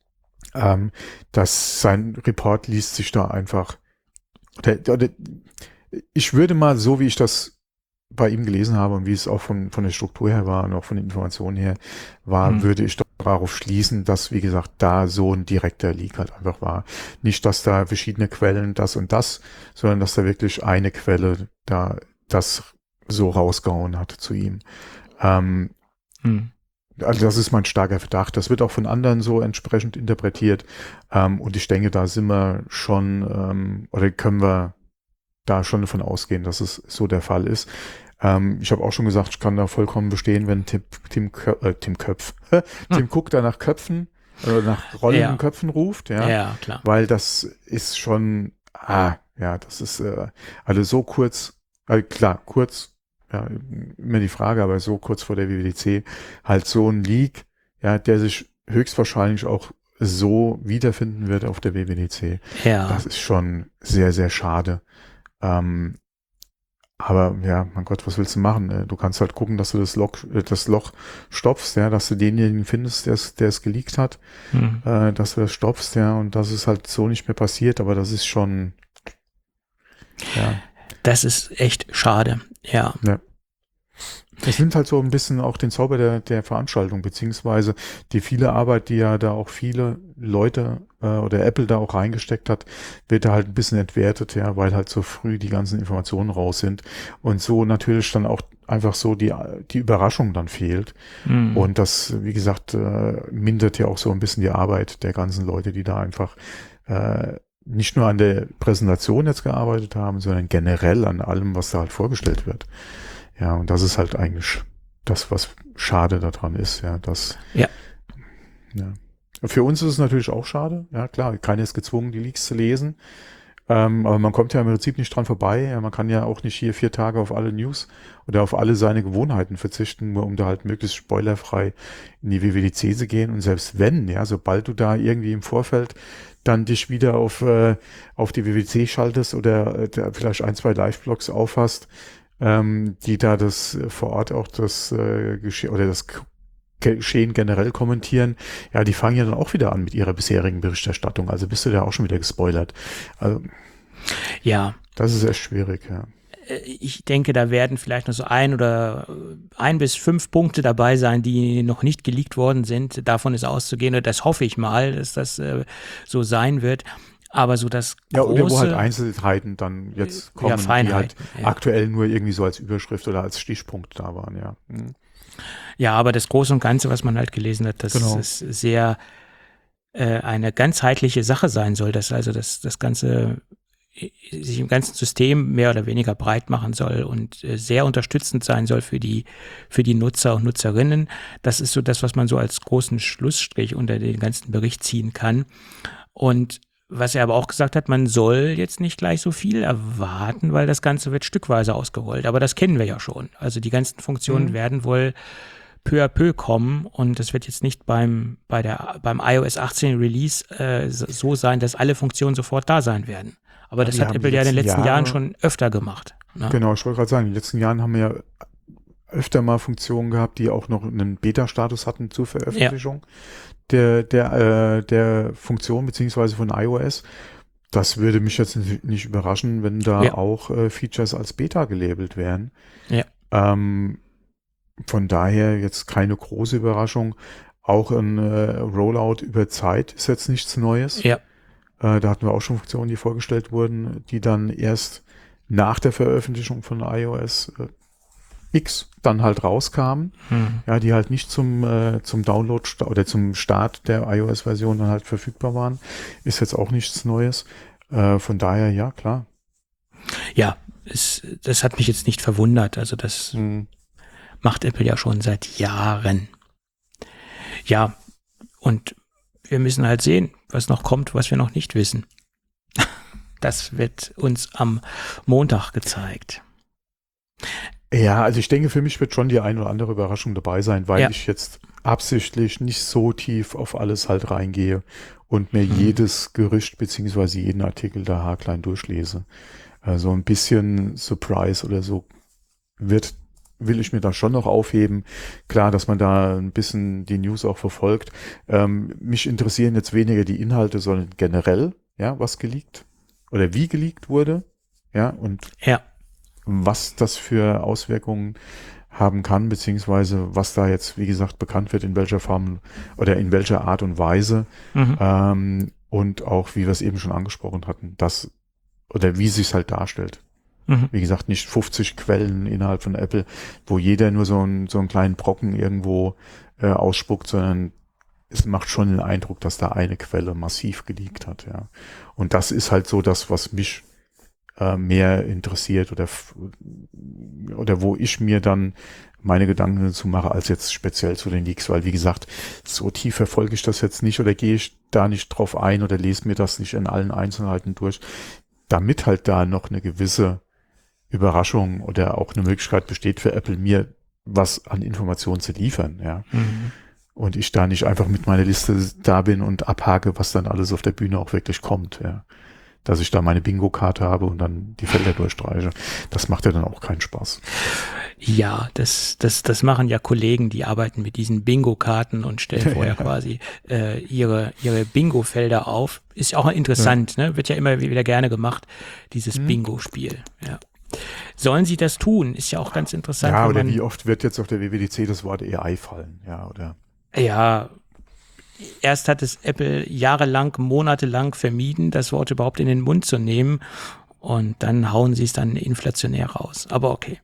Ähm, dass sein Report liest sich da einfach, oder, oder, ich würde mal, so wie ich das bei ihm gelesen habe und wie es auch von, von der Struktur her war und auch von den Informationen her war, Hm. würde ich darauf schließen, dass, wie gesagt, da so ein direkter Leak halt einfach war. Nicht, dass da verschiedene Quellen das und das, sondern dass da wirklich eine Quelle da das so rausgehauen hat zu ihm. Ähm, Hm. also das ist mein starker Verdacht. Das wird auch von anderen so entsprechend interpretiert. Ähm, und ich denke, da sind wir schon, ähm, oder können wir da schon davon ausgehen, dass es so der Fall ist. Ähm, ich habe auch schon gesagt, ich kann da vollkommen bestehen, wenn Tim, Tim, Kö- äh, Tim Köpf, Tim Cook da nach Köpfen, äh, nach rollenden Ja. Köpfen ruft, ja, Ja, klar. weil das ist schon, ah, ja, das ist äh, also so kurz, äh, klar, kurz, ja, immer die Frage, aber so kurz vor der W W D C, halt so ein Leak, ja, der sich höchstwahrscheinlich auch so wiederfinden wird auf der W W D C. Ja. Das ist schon sehr, sehr schade. Ähm, aber ja, mein Gott, was willst du machen? Ne? Du kannst halt gucken, dass du das Loch, äh, das Loch stopfst, ja, dass du denjenigen findest, der es, der es geleakt hat, Hm. äh, dass du das stopfst, ja, und dass es halt so nicht mehr passiert, aber das ist schon, ja, Das ist echt schade. Ja. ja. Es nimmt halt so ein bisschen auch den Zauber der, der Veranstaltung, beziehungsweise die viele Arbeit, die ja da auch viele Leute äh, oder Apple da auch reingesteckt hat, wird da halt ein bisschen entwertet, ja, weil halt so früh die ganzen Informationen raus sind und so natürlich dann auch einfach so die, die Überraschung dann fehlt. Mhm. Und das, wie gesagt, äh, mindert ja auch so ein bisschen die Arbeit der ganzen Leute, die da einfach äh, nicht nur an der Präsentation jetzt gearbeitet haben, sondern generell an allem, was da halt vorgestellt wird. Ja, und das ist halt eigentlich das, was schade daran ist, ja, dass, Ja. ja. Für uns ist es natürlich auch schade, ja, klar, keiner ist gezwungen, die Leaks zu lesen, ähm, aber man kommt ja im Prinzip nicht dran vorbei, ja, man kann ja auch nicht hier vier Tage auf alle News oder auf alle seine Gewohnheiten verzichten, nur um da halt möglichst spoilerfrei in die W W D C zu gehen, und selbst wenn, ja, sobald du da irgendwie im Vorfeld dann dich wieder auf, äh, auf die W W D C schaltest oder äh, vielleicht ein, zwei Live-Blogs aufhast, ähm, die da das äh, vor Ort auch das äh, Geschehen oder das K- Geschehen generell kommentieren, ja, die fangen ja dann auch wieder an mit ihrer bisherigen Berichterstattung. Also bist du da auch schon wieder gespoilert. Also Ja. das ist echt schwierig, ja. Ich denke, da werden vielleicht noch so ein oder ein bis fünf Punkte dabei sein, die noch nicht geleakt worden sind. Davon ist auszugehen, und das hoffe ich mal, dass das äh, so sein wird. Aber so das Ja, große, oder wo halt Einzelheiten dann jetzt kommen, ja, die Feinheiten, halt ja. aktuell nur irgendwie so als Überschrift oder als Stichpunkt da waren, ja. Mhm. Ja, aber das Große und Ganze, was man halt gelesen hat, dass Genau. es sehr äh, eine ganzheitliche Sache sein soll, dass also das, das Ganze äh, sich im ganzen System mehr oder weniger breit machen soll und äh, sehr unterstützend sein soll für die, für die Nutzer und Nutzerinnen. Das ist so das, was man so als großen Schlussstrich unter den ganzen Bericht ziehen kann. Und was er aber auch gesagt hat, man soll jetzt nicht gleich so viel erwarten, weil das Ganze wird stückweise ausgerollt. Aber das kennen wir ja schon. Also die ganzen Funktionen Mhm. werden wohl peu à peu kommen, und das wird jetzt nicht beim, bei der, beim i O S achtzehn Release äh, so sein, dass alle Funktionen sofort da sein werden. Aber das die hat haben Apple die ja in den letzten letzten Jahren Jahre- schon öfter gemacht. Ne? Genau, ich wollte gerade sagen, in den letzten Jahren haben wir ja öfter mal Funktionen gehabt, die auch noch einen Beta-Status hatten zur Veröffentlichung der, der, äh, der Funktion beziehungsweise von iOS. Das würde mich jetzt nicht überraschen, wenn da Ja. auch äh, Features als Beta gelabelt wären. Ja. Ähm, von daher jetzt keine große Überraschung. Auch ein äh, Rollout über Zeit ist jetzt nichts Neues. Ja. Äh, da hatten wir auch schon Funktionen, die vorgestellt wurden, die dann erst nach der Veröffentlichung von iOS äh, X dann halt rauskamen. Hm. Ja, die halt nicht zum, äh, zum Download sta- oder zum Start der iOS-Version dann halt verfügbar waren. Ist jetzt auch nichts Neues. Äh, von daher, ja, klar. Ja, es, das hat mich jetzt nicht verwundert. Also das Mhm. macht Apple ja schon seit Jahren. Ja, und wir müssen halt sehen, was noch kommt, was wir noch nicht wissen. Das wird uns am Montag gezeigt. Ja, also ich denke, für mich wird schon die ein oder andere Überraschung dabei sein, weil Ja. ich jetzt absichtlich nicht so tief auf alles halt reingehe und mir Mhm. jedes Gerücht beziehungsweise jeden Artikel da haarklein durchlese. Also ein bisschen Surprise oder so wird, will ich mir da schon noch aufheben. Klar, dass man da ein bisschen die News auch verfolgt. Ähm, mich interessieren jetzt weniger die Inhalte, sondern generell, ja, was geleakt oder wie geleakt wurde, ja, und Ja. was das für Auswirkungen haben kann, beziehungsweise was da jetzt, wie gesagt, bekannt wird, in welcher Form oder in welcher Art und Weise, Mhm. ähm, und auch, wie wir es eben schon angesprochen hatten, das oder wie sich halt darstellt. Mhm. Wie gesagt, nicht fünfzig Quellen innerhalb von Apple, wo jeder nur so, ein, so einen kleinen Brocken irgendwo äh, ausspuckt, sondern es macht schon den Eindruck, dass da eine Quelle massiv geleakt hat, ja. Und das ist halt so das, was mich äh, mehr interessiert oder f- oder wo ich mir dann meine Gedanken dazu mache, als jetzt speziell zu den Leaks, weil wie gesagt, so tief verfolge ich das jetzt nicht oder gehe ich da nicht drauf ein oder lese mir das nicht in allen Einzelheiten durch, damit halt da noch eine gewisse Überraschung oder auch eine Möglichkeit besteht für Apple, mir was an Informationen zu liefern, ja. Mhm. Und ich da nicht einfach mit meiner Liste da bin und abhake, was dann alles auf der Bühne auch wirklich kommt, ja. Dass ich da meine Bingo-Karte habe und dann die Felder durchstreiche. Das macht ja dann auch keinen Spaß. Ja, das, das, das machen ja Kollegen, die arbeiten mit diesen Bingo-Karten und stellen vorher quasi äh, ihre, ihre Bingo-Felder auf. Ist auch interessant, ne? Wird ja immer wieder gerne gemacht, dieses Mhm. Bingo-Spiel. Ja. Sollen sie das tun? Ist ja auch ganz interessant. Ja, wenn oder man, wie oft wird jetzt auf der W W D C das Wort A I fallen? Ja, oder? Ja, erst hat es Apple jahrelang, monatelang vermieden, das Wort überhaupt in den Mund zu nehmen. Und dann hauen sie es dann inflationär raus. Aber okay.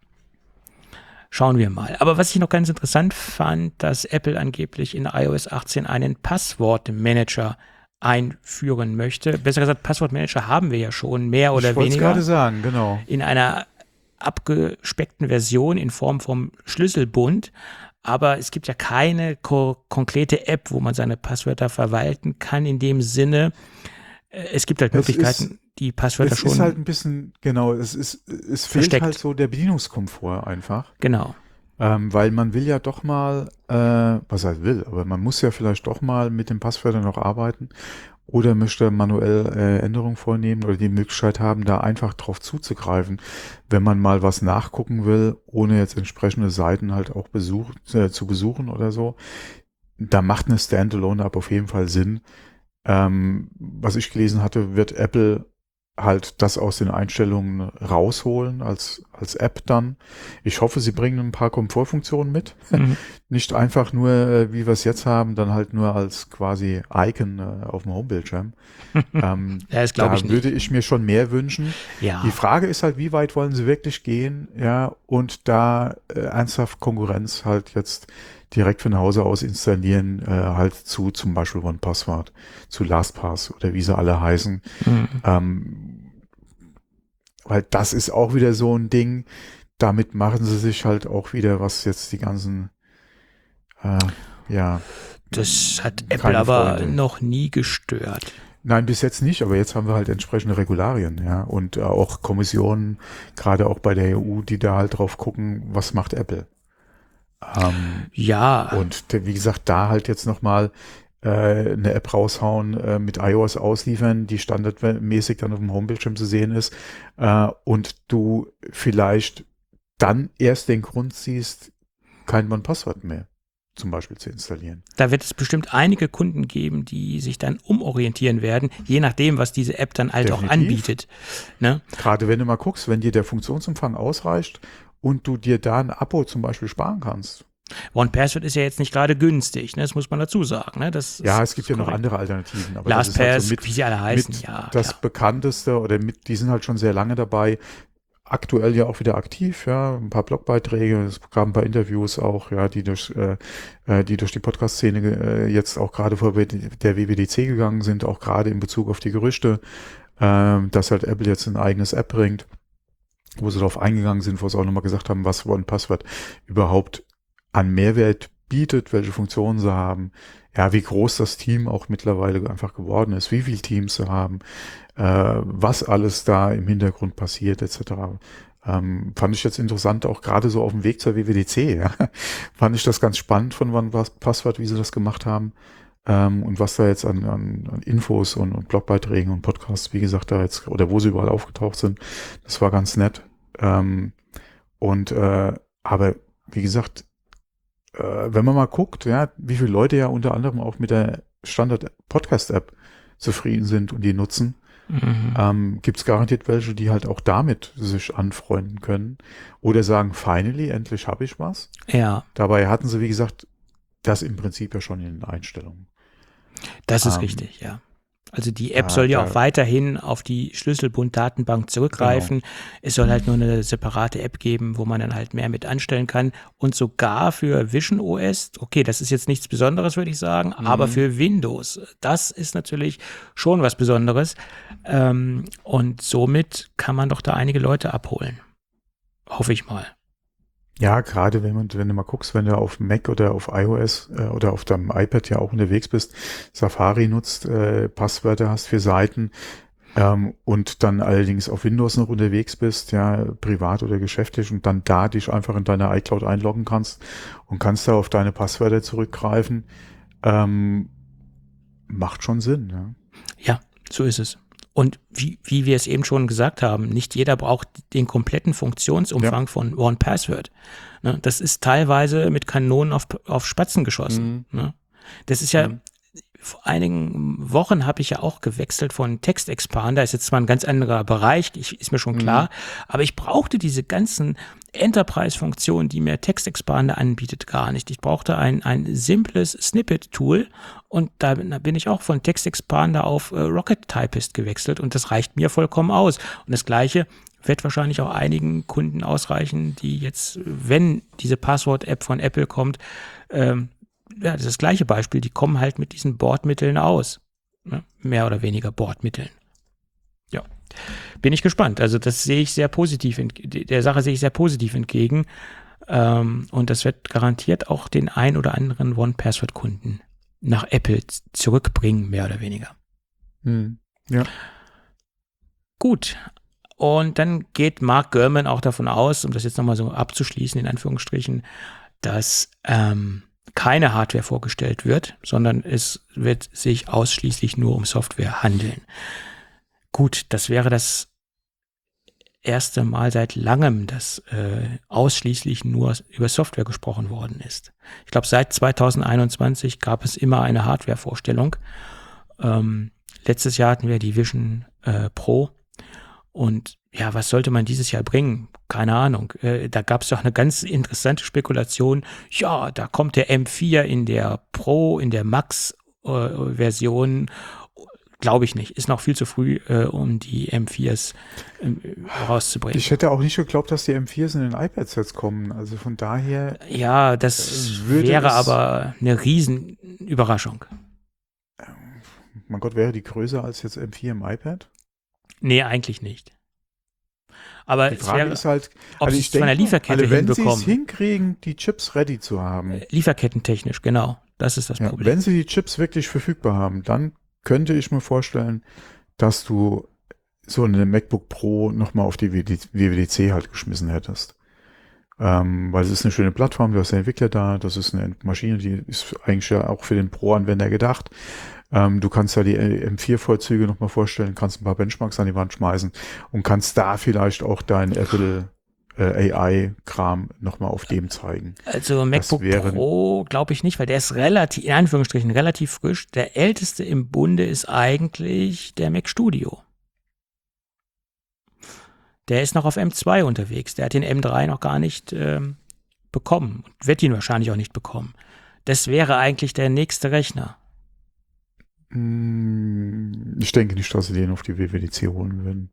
Schauen wir mal. Aber was ich noch ganz interessant fand, dass Apple angeblich in i O S achtzehn einen Passwortmanager einführen möchte. Besser gesagt, Passwortmanager haben wir ja schon, mehr oder Ich wollte es weniger. gerade sagen, genau. In einer abgespeckten Version in Form vom Schlüsselbund. Aber es gibt ja keine ko- konkrete App, wo man seine Passwörter verwalten kann in dem Sinne. Äh, Es gibt halt Es Möglichkeiten, ist- die Passwörter Es schon. ist halt ein bisschen, genau, es ist, es fehlt Versteckt. halt so der Bedienungskomfort einfach. Genau. Ähm, weil man will ja doch mal, äh, was heißt will, aber man muss ja vielleicht doch mal mit den Passwörtern noch arbeiten oder möchte manuell äh, Änderungen vornehmen oder die Möglichkeit haben, da einfach drauf zuzugreifen, wenn man mal was nachgucken will, ohne jetzt entsprechende Seiten halt auch besuch, äh, zu besuchen oder so. Da macht eine Standalone-App auf jeden Fall Sinn. Ähm, was ich gelesen hatte, wird Apple halt das aus den Einstellungen rausholen als, als App dann. Ich hoffe, sie bringen ein paar Komfortfunktionen mit. Mhm. Nicht einfach nur, äh, wie wir es jetzt haben, dann halt nur als quasi Icon äh, auf dem Homebildschirm. ähm, Ja, das glaube da ich nicht. würde ich mir schon mehr wünschen. Ja. Die Frage ist halt, wie weit wollen sie wirklich gehen, ja, und da äh, ernsthaft Konkurrenz halt jetzt direkt von Hause aus installieren, äh, halt zu zum Beispiel OnePassword, zu LastPass oder wie sie alle heißen. Mhm. Ähm, weil das ist auch wieder so ein Ding, damit machen sie sich halt auch wieder, was jetzt die ganzen, äh, ja. Das hat Apple keine aber Freunde. noch nie gestört. Nein, bis jetzt nicht, aber jetzt haben wir halt entsprechende Regularien, ja, und äh, auch Kommissionen, gerade auch bei der E U, die da halt drauf gucken, was macht Apple. Ähm, Ja, und de- wie gesagt, da halt jetzt nochmal äh, eine App raushauen, äh, mit iOS ausliefern, die standardmäßig dann auf dem Homebildschirm zu sehen ist, äh, und du vielleicht dann erst den Grund siehst, kein OnePassword mehr zum Beispiel zu installieren. da wird es bestimmt einige Kunden geben, die sich dann umorientieren werden, je nachdem, was diese App dann halt auch Definitiv. anbietet. Ne? Gerade wenn du mal guckst, wenn dir der Funktionsumfang ausreicht und du dir da ein Abo zum Beispiel sparen kannst. OnePassword ist ja jetzt nicht gerade günstig, ne? Das muss man dazu sagen. Ne? Das Ja, ist es gibt ja noch korrekt. andere Alternativen. Aber das ist LastPass, halt so mit, wie sie alle heißen, mit ja. das klar. bekannteste oder mit, die sind halt schon sehr lange dabei. Aktuell ja auch wieder aktiv, ja, ein paar Blogbeiträge, es gab ein paar Interviews auch, ja, die durch, äh, äh, die durch die Podcast-Szene äh, jetzt auch gerade vor der W W D C gegangen sind, auch gerade in Bezug auf die Gerüchte, äh, dass halt Apple jetzt ein eigenes App bringt, wo sie darauf eingegangen sind, wo sie auch nochmal gesagt haben, was OnePassword überhaupt an Mehrwert bietet, welche Funktionen sie haben, ja, wie groß das Team auch mittlerweile einfach geworden ist, wie viele Teams sie haben, äh, was alles da im Hintergrund passiert, et cetera. Ähm, fand ich jetzt interessant, auch gerade so auf dem Weg zur W W D C, ja, fand ich das ganz spannend von OnePassword, wie sie das gemacht haben, ähm, und was da jetzt an, an, an Infos und, und Blogbeiträgen und Podcasts, wie gesagt, da jetzt, oder wo sie überall aufgetaucht sind, das war ganz nett. Ähm, und, äh, aber wie gesagt, äh, wenn man mal guckt, ja, wie viele Leute ja unter anderem auch mit der Standard-Podcast-App zufrieden sind und die nutzen, Mhm. ähm, gibt es garantiert welche, die halt auch damit sich anfreunden können oder sagen, finally, endlich habe ich was. Ja, Dabei hatten sie, wie gesagt, das im Prinzip ja schon in den Einstellungen. das ist Ähm, richtig, ja. Also die App da- soll ja da- auch weiterhin auf die Schlüsselbund-Datenbank zurückgreifen. Es soll halt nur eine separate App geben, wo man dann halt mehr mit anstellen kann. Und sogar für Vision O S, okay, das ist jetzt nichts Besonderes, würde ich sagen, aber für Windows, das ist natürlich schon was Besonderes. Ähm, und somit kann man doch da einige Leute abholen. Hoffe ich mal. Ja, gerade wenn man, wenn du mal guckst, wenn du auf Mac oder auf iOS äh, oder auf deinem iPad ja auch unterwegs bist, Safari nutzt, äh, Passwörter hast für Seiten, ähm, und dann allerdings auf Windows noch unterwegs bist, ja, privat oder geschäftlich, und dann da dich einfach in deine iCloud einloggen kannst und kannst da auf deine Passwörter zurückgreifen, ähm, macht schon Sinn, ja. Ja, so ist es. Und wie, wie wir es eben schon gesagt haben, nicht jeder braucht den kompletten Funktionsumfang Ja. von OnePassword. Ne, das ist teilweise mit Kanonen auf, auf Spatzen geschossen. Mhm. Ne? Das ist ja, Mhm. vor einigen Wochen habe ich ja auch gewechselt von Textexpander, ist jetzt zwar ein ganz anderer Bereich, ich, ist mir schon klar, mhm. aber ich brauchte diese ganzen Enterprise-Funktionen, die mir Textexpander anbietet, gar nicht. Ich brauchte ein, ein simples Snippet-Tool und da, da bin ich auch von Textexpander auf äh, Rocket Typist gewechselt und das reicht mir vollkommen aus. Und das Gleiche wird wahrscheinlich auch einigen Kunden ausreichen, die jetzt, wenn diese Passwort-App von Apple kommt, ähm, ja, das ist das gleiche Beispiel, die kommen halt mit diesen Bordmitteln aus. Ne? Mehr oder weniger Bordmitteln. Ja, bin ich gespannt. Also das sehe ich sehr positiv, der Sache sehe ich sehr positiv entgegen. Ähm, und das wird garantiert auch den ein oder anderen One-Password-Kunden nach Apple zurückbringen, mehr oder weniger. Hm. Ja. Gut. Und dann geht Mark Gurman auch davon aus, um das jetzt nochmal so abzuschließen, in Anführungsstrichen, dass ähm, keine Hardware vorgestellt wird, sondern es wird sich ausschließlich nur um Software handeln. Gut, das wäre das erste Mal seit langem, dass äh, ausschließlich nur über Software gesprochen worden ist. Ich glaube, seit zwanzig einundzwanzig gab es immer eine Hardware-Vorstellung. Ähm, letztes Jahr hatten wir die Vision äh, Pro. Und ja, was sollte man dieses Jahr bringen? Keine Ahnung. Äh, da gab es doch eine ganz interessante Spekulation. Ja, da kommt der M vier in der Pro, in der Max-Version. Äh, Glaube ich nicht. Ist noch viel zu früh, äh, um die M viers äh, rauszubringen. Ich hätte auch nicht geglaubt, dass die M viers in den iPads jetzt kommen. Also von daher. Ja, das wäre aber eine Riesenüberraschung. Mein Gott, wäre die größer als jetzt M vier im iPad? Nee, eigentlich nicht. Aber die Frage es wäre, ist halt, ob also sie es von der Lieferkette also wenn hinbekommen. sie es hinkriegen, die Chips ready zu haben. Lieferkettentechnisch, genau. Das ist das ja, Problem. Wenn sie die Chips wirklich verfügbar haben, dann könnte ich mir vorstellen, dass du so eine MacBook Pro nochmal auf die W W D C halt geschmissen hättest. Ähm, weil es ist eine schöne Plattform, du hast einen Entwickler da, das ist eine Maschine, die ist eigentlich ja auch für den Pro-Anwender gedacht. Ähm, du kannst da die M vier Vorzüge nochmal vorstellen, kannst ein paar Benchmarks an die Wand schmeißen und kannst da vielleicht auch dein Apple äh, A I-Kram nochmal auf dem zeigen. Also MacBook wäre, Pro glaube ich nicht, weil der ist relativ, in Anführungsstrichen, relativ frisch. Der älteste im Bunde ist eigentlich der Mac Studio. Der ist noch auf M zwei unterwegs. Der hat den M drei noch gar nicht ähm, bekommen. Wird ihn wahrscheinlich auch nicht bekommen. Das wäre eigentlich der nächste Rechner. Ich denke nicht, dass sie den auf die W W D C holen würden.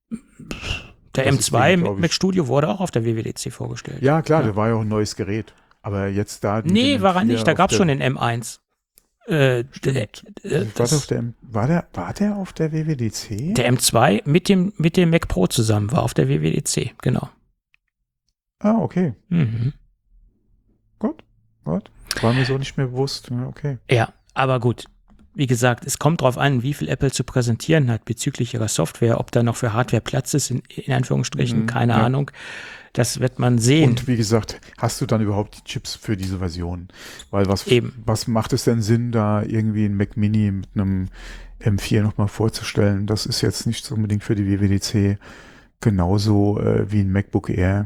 Der das M zwei Ding, Mac Studio wurde auch auf der W W D C vorgestellt. Ja, klar, ja. Der war ja auch ein neues Gerät. Aber jetzt da... Nee, war er nicht. Da gab es schon den M eins. Äh, der, äh, war, der auf der, war, der, war der auf der W W D C? Der M zwei mit dem, mit dem Mac Pro zusammen war auf der W W D C, genau. Ah, okay. Mhm. Gut, gut. War mir so nicht mehr bewusst. Ja, okay. Ja, aber gut. Wie gesagt, es kommt darauf an, wie viel Apple zu präsentieren hat bezüglich ihrer Software, ob da noch für Hardware Platz ist, in, in Anführungsstrichen, mhm, keine ja. Ahnung. Das wird man sehen. Und wie gesagt, hast du dann überhaupt die Chips für diese Version? Weil was, Eben. was macht es denn Sinn, da irgendwie ein Mac Mini mit einem M vier nochmal vorzustellen? Das ist jetzt nicht unbedingt für die W W D C genauso äh, wie ein MacBook Air.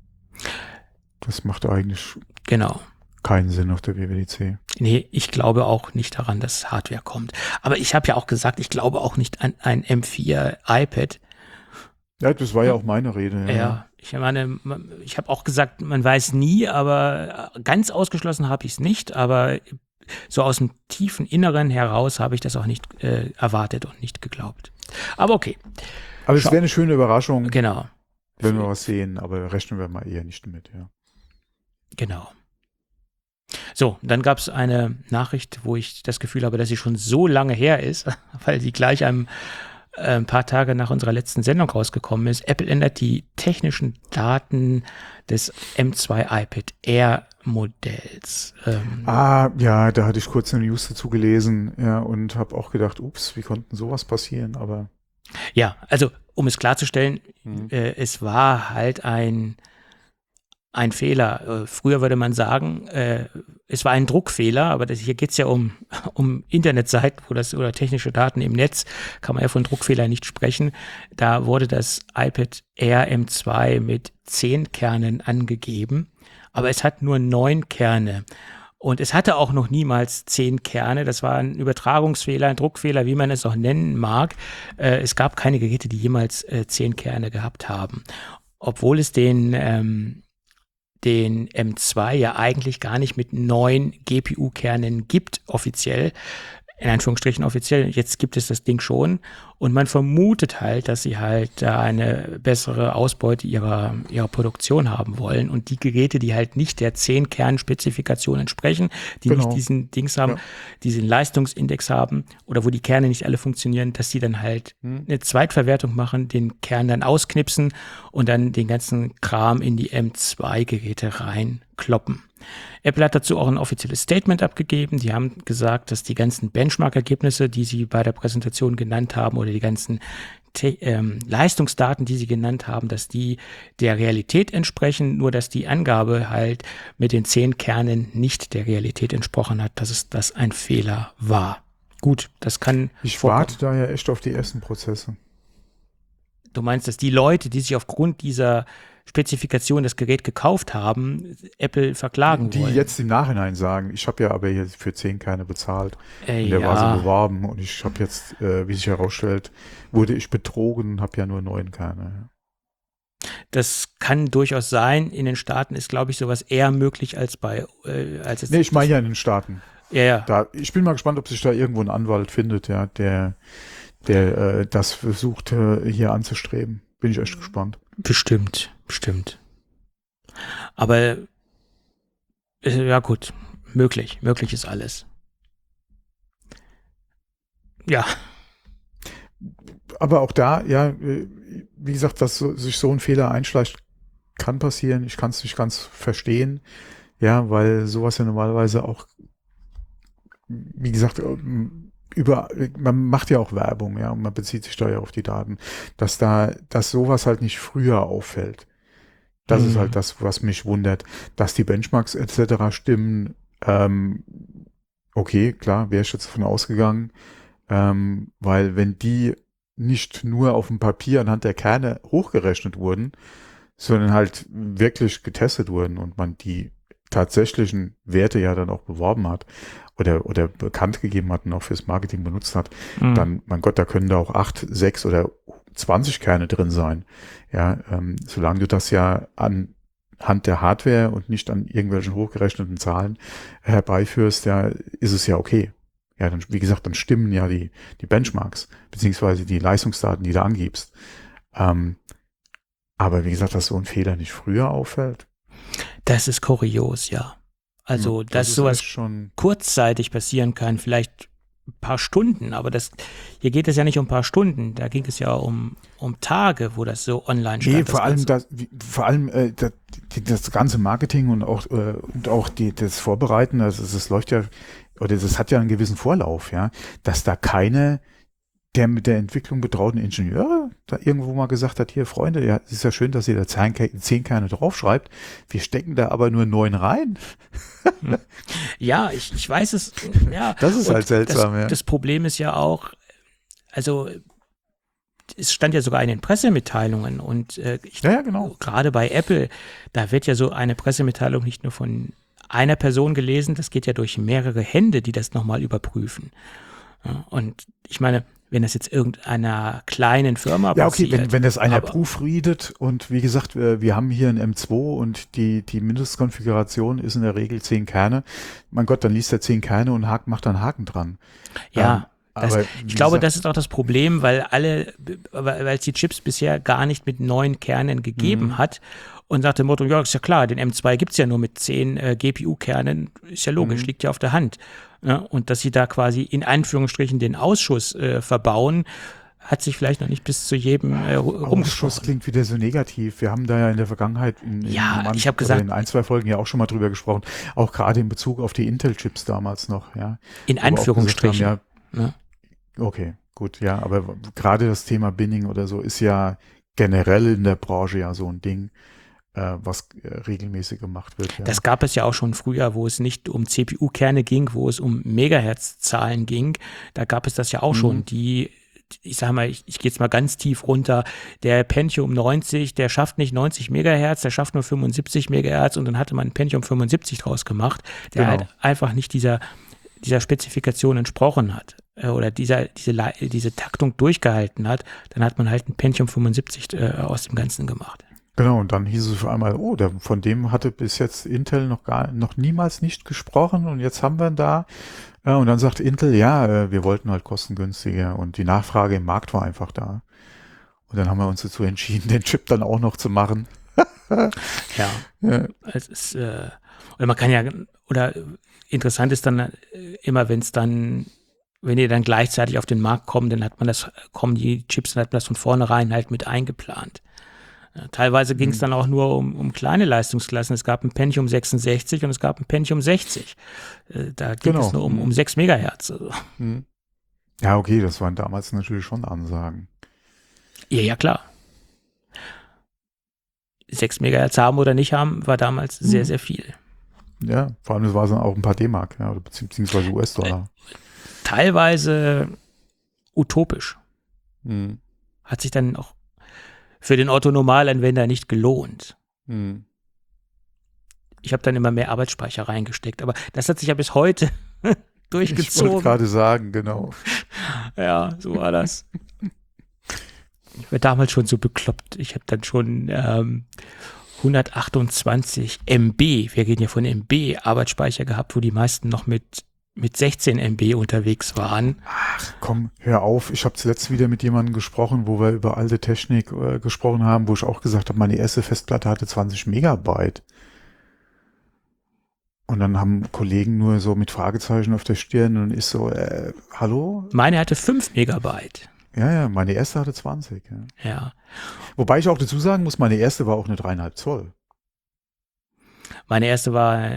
Das macht eigentlich... Genau. Keinen Sinn auf der W W D C. Nee, ich glaube auch nicht daran, dass Hardware kommt. Aber ich habe ja auch gesagt, ich glaube auch nicht an ein M vier iPad. Ja, das war ja auch meine Rede. Ja, ja ich meine, ich habe auch gesagt, man weiß nie, aber ganz ausgeschlossen habe ich es nicht. Aber so aus dem tiefen Inneren heraus habe ich das auch nicht äh, erwartet und nicht geglaubt. Aber okay. Aber es wäre eine schöne Überraschung. Genau. Wenn wir was sehen, aber rechnen wir mal eher nicht damit, ja. Genau. So, dann gab es eine Nachricht, wo ich das Gefühl habe, dass sie schon so lange her ist, weil sie gleich ein, äh, ein paar Tage nach unserer letzten Sendung rausgekommen ist. Apple ändert die technischen Daten des M zwei iPad Air Modells. Ähm, ah, ja, da hatte ich kurz eine News dazu gelesen, ja, und habe auch gedacht, ups, wie konnten sowas passieren, aber... Ja, also, um es klarzustellen, mhm. äh, es war halt ein Ein Fehler. Früher würde man sagen, äh, es war ein Druckfehler, aber das, hier geht es ja um, um Internetseiten wo das, oder technische Daten im Netz, kann man ja von Druckfehler nicht sprechen. Da wurde das iPad Air M zwei mit zehn Kernen angegeben, aber es hat nur neun Kerne. Und es hatte auch noch niemals zehn Kerne. Das war ein Übertragungsfehler, ein Druckfehler, wie man es auch nennen mag. Äh, es gab keine Geräte, die jemals äh, zehn Kerne gehabt haben. Obwohl es den, ähm, den M zwei ja eigentlich gar nicht mit neun G P U-Kernen gibt, offiziell. In Anführungsstrichen offiziell, jetzt gibt es das Ding schon und man vermutet halt, dass sie halt da eine bessere Ausbeute ihrer, ihrer Produktion haben wollen und die Geräte, die halt nicht der zehn Kern-Spezifikation entsprechen, die Genau. nicht diesen Dings haben, Ja. diesen Leistungsindex haben oder wo die Kerne nicht alle funktionieren, dass die dann halt Hm. eine Zweitverwertung machen, den Kern dann ausknipsen und dann den ganzen Kram in die M zwei Geräte reinkloppen. Apple hat dazu auch ein offizielles Statement abgegeben. Die haben gesagt, dass die ganzen Benchmark-Ergebnisse, die sie bei der Präsentation genannt haben oder die ganzen Te- ähm, Leistungsdaten, die sie genannt haben, dass die der Realität entsprechen, nur dass die Angabe halt mit den zehn Kernen nicht der Realität entsprochen hat, dass es das ein Fehler war. Gut, das kann Ich vorkommen. warte da ja echt auf die ersten Prozesse. Du meinst, dass die Leute, die sich aufgrund dieser Spezifikation das Gerät gekauft haben, Apple verklagen Die wollen? jetzt im Nachhinein sagen, ich habe ja aber jetzt für zehn Kerne bezahlt. Äh, Und der war ja. so beworben und ich habe jetzt, äh, wie sich herausstellt, wurde ich betrogen und habe ja nur neun Kerne. Das kann durchaus sein. In den Staaten ist, glaube ich, sowas eher möglich als bei äh, als es Nee, ich meine ja in den Staaten. ja, ja. Da, ich bin mal gespannt, ob sich da irgendwo ein Anwalt findet, ja, der, der äh, das versucht äh, hier anzustreben. Bin ich echt gespannt. Bestimmt, bestimmt. Aber äh, ja gut, möglich, möglich ist alles. Ja, Aber auch da, ja, äh, wie gesagt, dass so, sich so ein Fehler einschleicht, kann passieren. Ich kann es nicht ganz verstehen. Ja, weil sowas ja normalerweise auch, wie gesagt, ähm, über, man macht ja auch Werbung, ja, und man bezieht sich da ja auf die Daten, dass da, dass sowas halt nicht früher auffällt. Das Mhm. ist halt das, was mich wundert, dass die Benchmarks et cetera stimmen. Ähm, okay, klar, wäre ich jetzt davon ausgegangen, ähm, weil wenn die nicht nur auf dem Papier anhand der Kerne hochgerechnet wurden, sondern halt wirklich getestet wurden und man die tatsächlichen Werte ja dann auch beworben hat oder, oder bekannt gegeben hat und auch fürs Marketing benutzt hat, Mhm. dann, mein Gott, da können da auch acht, sechs oder zwanzig Kerne drin sein. Ja, ähm, solange du das ja anhand der Hardware und nicht an irgendwelchen hochgerechneten Zahlen herbeiführst, ja, ist es ja okay. Ja, dann, wie gesagt, dann stimmen ja die, die Benchmarks, beziehungsweise die Leistungsdaten, die du angibst. Ähm, aber wie gesagt, dass so ein Fehler nicht früher auffällt. Das ist kurios, ja. Also, Ja, dass ist sowas echt schon. kurzzeitig passieren kann, vielleicht ein paar Stunden, aber das hier geht es ja nicht um ein paar Stunden, da ging es ja um, um Tage, wo das so online stand. Nee, das vor allem Ganze. das, wie- vor allem äh, das, die, das ganze Marketing und auch äh, und auch die, das Vorbereiten, also es, es läuft ja oder das hat ja einen gewissen Vorlauf, ja, dass da keine der mit der Entwicklung betrauten Ingenieure da irgendwo mal gesagt hat, hier Freunde, ja, es ist ja schön, dass ihr da zehn, Ke- zehn Kerne draufschreibt, wir stecken da aber nur neun rein. Ja, ich, ich weiß es. Ja. Das ist Und halt seltsam, das, ja. Das Problem ist ja auch, also es stand ja sogar in den Pressemitteilungen und äh, ich, Ja, ja, genau. gerade bei Apple, da wird ja so eine Pressemitteilung nicht nur von einer Person gelesen, das geht ja durch mehrere Hände, die das nochmal überprüfen. Ja, und ich meine, wenn das jetzt irgendeiner kleinen Firma Ja, okay, passiert, wenn, wenn das einer aber- proofreadet und wie gesagt, wir, wir haben hier ein M zwei und die, die Mindestkonfiguration ist in der Regel zehn Kerne. Mein Gott, dann liest er zehn Kerne und hakt, macht dann Haken dran. Ja, Ähm, das, aber ich wie glaube, gesagt, das ist auch das Problem, weil alle, weil es die Chips bisher gar nicht mit neun Kernen gegeben Mhm. hat und sagt dem Motto, ja, ist ja klar, den M zwei gibt's ja nur mit zehn äh, G P U-Kernen, ist ja logisch, Mhm. liegt ja auf der Hand. Ja, und dass sie da quasi in Anführungsstrichen den Ausschuss äh, verbauen, hat sich vielleicht noch nicht bis zu jedem äh, Ausschuss rumgesprochen. klingt wieder so negativ. Wir haben da ja in der Vergangenheit in, in, Ja, manch- ich hab oder gesagt- in ein, zwei Folgen ja auch schon mal drüber gesprochen, auch gerade in Bezug auf die Intel-Chips damals noch, ja. In Wo wir auch gesagt Anführungsstrichen. haben, Ja. ja, okay, gut, ja, aber w- gerade das Thema Binning oder so ist ja generell in der Branche ja so ein Ding, äh, was äh, regelmäßig gemacht wird. Ja. Das gab es ja auch schon früher, wo es nicht um C P U-Kerne ging, wo es um Megahertz-Zahlen ging. Da gab es das ja auch Mhm. schon. Die ich sag mal, ich, ich gehe jetzt mal ganz tief runter, der Pentium neunzig, der schafft nicht neunzig Megahertz, der schafft nur fünfundsiebzig Megahertz und dann hatte man ein Pentium fünfundsiebzig draus gemacht, der Genau. halt einfach nicht dieser, dieser Spezifikation entsprochen hat äh, oder dieser, diese, diese Taktung durchgehalten hat, dann hat man halt ein Pentium fünfundsiebzig äh, aus dem Ganzen gemacht. Genau, und dann hieß es auf einmal, oh, der, von dem hatte bis jetzt Intel noch gar noch niemals nicht gesprochen und jetzt haben wir ihn da. Äh, und dann sagt Intel, ja, äh, wir wollten halt kostengünstiger und die Nachfrage im Markt war einfach da. Und dann haben wir uns dazu entschieden, den Chip dann auch noch zu machen. Ja, Ja. es ist, äh, oder man kann ja, oder interessant ist dann äh, immer, wenn es dann, wenn die dann gleichzeitig auf den Markt kommen, dann hat man das, kommen die Chips, dann hat man das von vornherein halt mit eingeplant. Ja, teilweise ging es dann auch nur um, um kleine Leistungsklassen. Es gab ein Pentium sechsundsechzig und es gab ein Pentium sechzig. Äh, da ging Genau. es nur um, um sechs Megahertz. Also. Hm. Ja, okay, das waren damals natürlich schon Ansagen. Ja, ja, klar. sechs Megahertz haben oder nicht haben, war damals sehr, Hm. sehr viel. Ja, vor allem, das war so auch ein paar D-Mark, ja, oder beziehungsweise U S-Dollar. Teilweise utopisch. Hm. Hat sich dann auch für den Otto-Normalanwender nicht gelohnt. Hm. Ich habe dann immer mehr Arbeitsspeicher reingesteckt, aber das hat sich ja bis heute Ich wollte durchgezogen. gerade sagen, genau. Ja, so war das. Ich war damals schon so bekloppt. Ich habe dann schon ähm, hundertachtundzwanzig Megabyte, wir reden ja von M B, Arbeitsspeicher gehabt, wo die meisten noch mit, mit sechzehn Megabyte unterwegs waren. Komm, hör auf. Ich habe zuletzt wieder mit jemandem gesprochen, wo wir über alte Technik äh, gesprochen haben, wo ich auch gesagt habe, meine erste Festplatte hatte zwanzig Megabyte. Und dann haben Kollegen nur so mit Fragezeichen auf der Stirn und ich so, äh, hallo? Meine hatte fünf Megabyte. Ja, ja, meine erste hatte zwanzig. Ja. Ja. Wobei ich auch dazu sagen muss, meine erste war auch eine dreieinhalb Zoll. Meine erste war,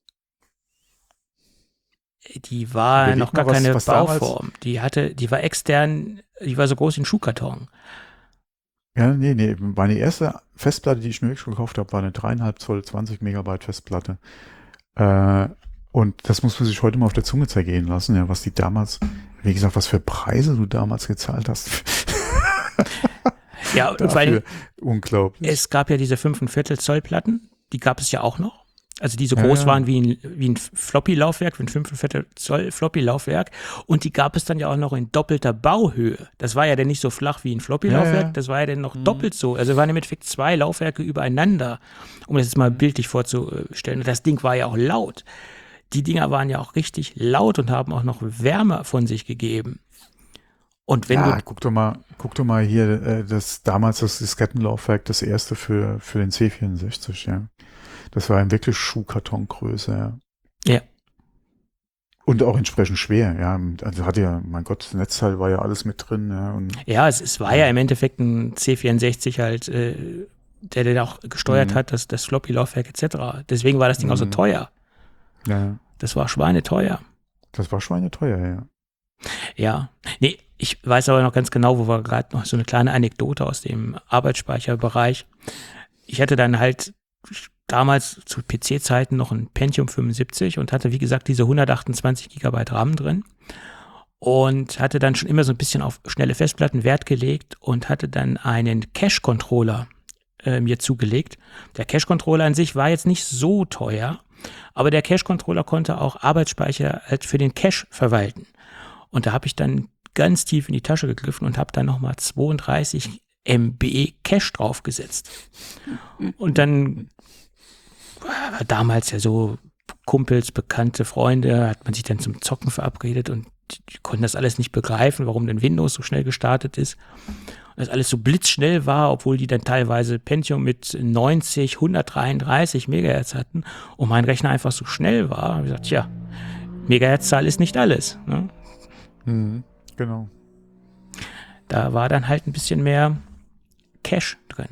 die war Überleg noch mal, gar was- keine was damals- Bauform. Die hatte, die war extern, die war so groß wie ein Schuhkarton. Ja, nee, nee, meine erste Festplatte, die ich mir wirklich gekauft habe, war eine dreieinhalb Zoll zwanzig Megabyte Festplatte. Äh, und das muss man sich heute mal auf der Zunge zergehen lassen, ja, was die damals, wie gesagt, was für Preise du damals gezahlt hast. Ja, und weil Dafür unglaublich. es gab ja diese fünf Komma fünf Zoll Platten, die gab es ja auch noch. Also die so Ja, groß ja. waren wie ein, wie ein Floppy-Laufwerk, wie ein fünf Komma fünf Zoll Floppy-Laufwerk. Und die gab es dann ja auch noch in doppelter Bauhöhe. Das war ja dann nicht so flach wie ein Floppy-Laufwerk, Ja, ja. das war ja dann noch doppelt so. Also waren im Endeffekt zwei Laufwerke übereinander, um das jetzt mal bildlich vorzustellen. Und das Ding war ja auch laut. Die Dinger waren ja auch richtig laut und haben auch noch Wärme von sich gegeben. Und wenn Ja, du, guck doch mal, guck doch mal hier, äh, das damals das Diskettenlaufwerk, das erste für, für den C vierundsechzig, ja. Das war ein wirklich Schuhkartongröße, ja. Ja. Und auch entsprechend schwer, ja. Also hat ja, mein Gott, das Netzteil war ja alles mit drin, ja. Und ja, es, es war ja im Endeffekt ein C vierundsechzig halt, äh, der den auch gesteuert Mhm. hat, das, das Floppy-Laufwerk et cetera. Deswegen war das Ding auch so Mhm. teuer. ja, Das war schweineteuer. das war schweineteuer, ja. Ja. Nee, ich weiß aber noch ganz genau, wo wir gerade noch so eine kleine Anekdote aus dem Arbeitsspeicherbereich. Ich hatte dann halt damals zu P C-Zeiten noch ein Pentium fünfundsiebzig und hatte, wie gesagt, diese hundertachtundzwanzig Gigabyte RAM drin und hatte dann schon immer so ein bisschen auf schnelle Festplatten Wert gelegt und hatte dann einen Cache-Controller äh, mir zugelegt. Der Cache-Controller an sich war jetzt nicht so teuer, aber der Cache-Controller konnte auch Arbeitsspeicher halt für den Cache verwalten. Und da habe ich dann ganz tief in die Tasche gegriffen und habe dann nochmal zweiunddreißig Megabyte Cache draufgesetzt. Und dann war damals ja so Kumpels, Bekannte, Freunde, hat man sich dann zum Zocken verabredet und die, die konnten das alles nicht begreifen, warum denn Windows so schnell gestartet ist. Und das alles so blitzschnell war, obwohl die dann teilweise Pentium mit neunzig, hundertdreiunddreißig Megahertz hatten und mein Rechner einfach so schnell war. Hab ich gesagt, tja, Megahertzzahl ist nicht alles. Ne? Mhm, genau. Da war dann halt ein bisschen mehr Cache drin.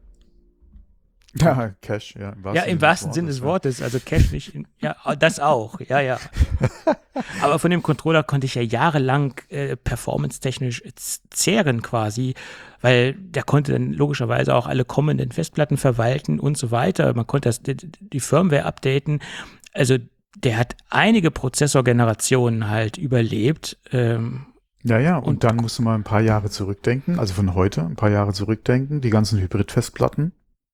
Ja, Cache, ja. Im Ja, im wahrsten Sinne des Wortes. Also Cache nicht. In, ja, das auch. Ja, ja. Aber von dem Controller konnte ich ja jahrelang äh, performance-technisch zehren quasi, weil der konnte dann logischerweise auch alle kommenden Festplatten verwalten und so weiter. Man konnte das, die, die Firmware updaten. Also der hat einige Prozessorgenerationen halt überlebt. Ähm, Ja, ja, und, Und- dann musst du mal ein paar Jahre zurückdenken, also von heute ein paar Jahre zurückdenken, die ganzen Hybrid-Festplatten.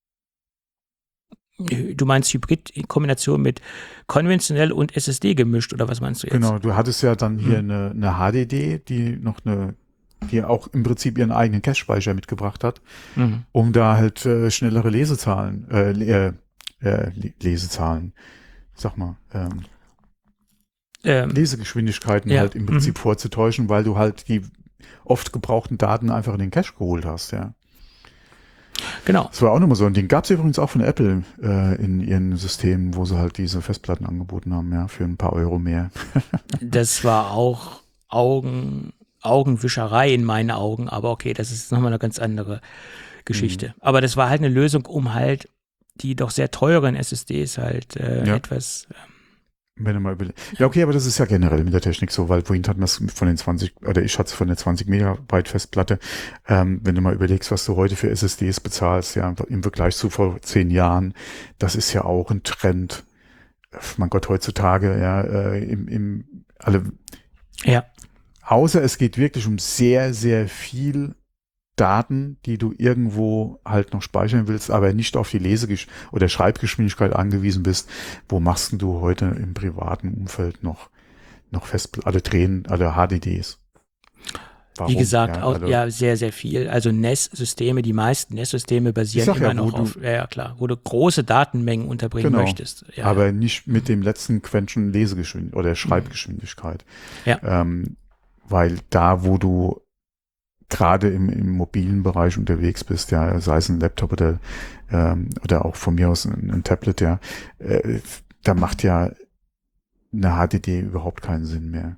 Du meinst Hybrid in Kombination mit konventionell und S S D gemischt, oder was meinst du jetzt? Genau, du hattest ja dann hier Hm. eine, eine H D D, die noch eine, die auch im Prinzip ihren eigenen Cache-Speicher mitgebracht hat, Mhm. um da halt äh, schnellere Lesezahlen, äh, le- äh, äh, Le- Lesezahlen, sag mal, ähm, Ähm, Lesegeschwindigkeiten Ja, halt im Prinzip mhm. vorzutäuschen, weil du halt die oft gebrauchten Daten einfach in den Cache geholt hast, ja. Genau. Das war auch nochmal so ein Ding. Gab es übrigens auch von Apple äh, in ihren Systemen, wo sie halt diese Festplatten angeboten haben, ja, für ein paar Euro mehr. Das war auch Augen, Augenwischerei in meinen Augen, aber okay, das ist nochmal eine ganz andere Geschichte. Mhm. Aber das war halt eine Lösung, um halt die doch sehr teuren S S Ds halt äh, Ja. etwas. Wenn du mal überlegst. Ja, okay, aber das ist ja generell mit der Technik so, weil vorhin hatten wir es von den zwanzig, oder ich hatte es von der zwanzig Megabyte Festplatte. Ähm, wenn du mal überlegst, was du heute für S S Ds bezahlst, ja, im Vergleich zu vor zehn Jahren, das ist ja auch ein Trend. Mein Gott, heutzutage, ja, äh, im, im, alle, Ja, außer es geht wirklich um sehr, sehr viel Daten, die du irgendwo halt noch speichern willst, aber nicht auf die Lesegesch- oder Schreibgeschwindigkeit angewiesen bist. Wo machst denn du heute im privaten Umfeld noch, noch fest, alle Tränen, alle H D Ds? Warum? wie gesagt, ja, auch, also, ja, sehr, sehr viel. Also N E S-Systeme, die meisten N E S-Systeme Ich basieren sag ja, immer wo noch du- auf, ja, ja, klar, wo du große Datenmengen unterbringen Genau. möchtest. Ja, aber ja. nicht mit dem letzten Quäntchen Lesegeschwindigkeit oder Schreibgeschwindigkeit. Ja. Ähm, weil da, wo du gerade im, im mobilen Bereich unterwegs bist, ja, sei es ein Laptop oder, ähm, oder auch von mir aus ein, ein Tablet, ja, äh, da macht ja eine H D D überhaupt keinen Sinn mehr.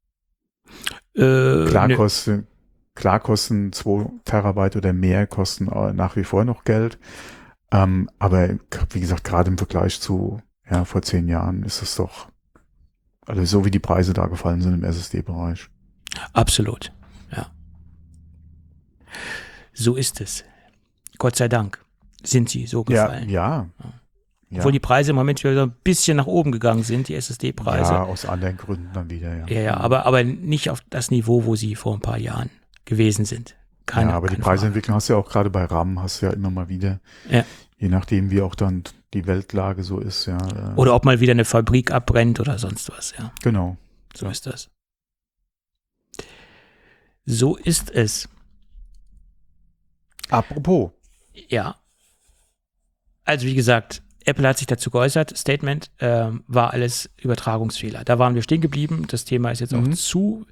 Äh, Klar nö. kosten, klar kosten zwei Terabyte oder mehr kosten äh, nach wie vor noch Geld. Ähm, aber wie gesagt, gerade im Vergleich zu, ja, vor zehn Jahren ist es doch, also so wie die Preise da gefallen sind im S S D-Bereich. Absolut, ja. So ist es. Gott sei Dank sind sie so Ja, gefallen. ja. Ja. Obwohl die Preise im Moment wieder so ein bisschen nach oben gegangen sind, die S S D-Preise. Ja, aus anderen Gründen dann wieder, ja. Ja, ja, aber, aber nicht auf das Niveau, wo sie vor ein paar Jahren gewesen sind. Keine, ja, aber die keine Frage. Preisentwicklung hast du ja auch gerade bei RAM, hast du ja immer mal wieder. Ja. Je nachdem, wie auch dann die Weltlage so ist, ja. Äh, Oder ob mal wieder eine Fabrik abbrennt oder sonst was, ja. Genau. So Ja. ist das. So ist es. Apropos. Ja. Also wie gesagt, Apple hat sich dazu geäußert, Statement, ähm, war alles Übertragungsfehler. Da waren wir stehen geblieben, das Thema ist jetzt Mhm. auch zu.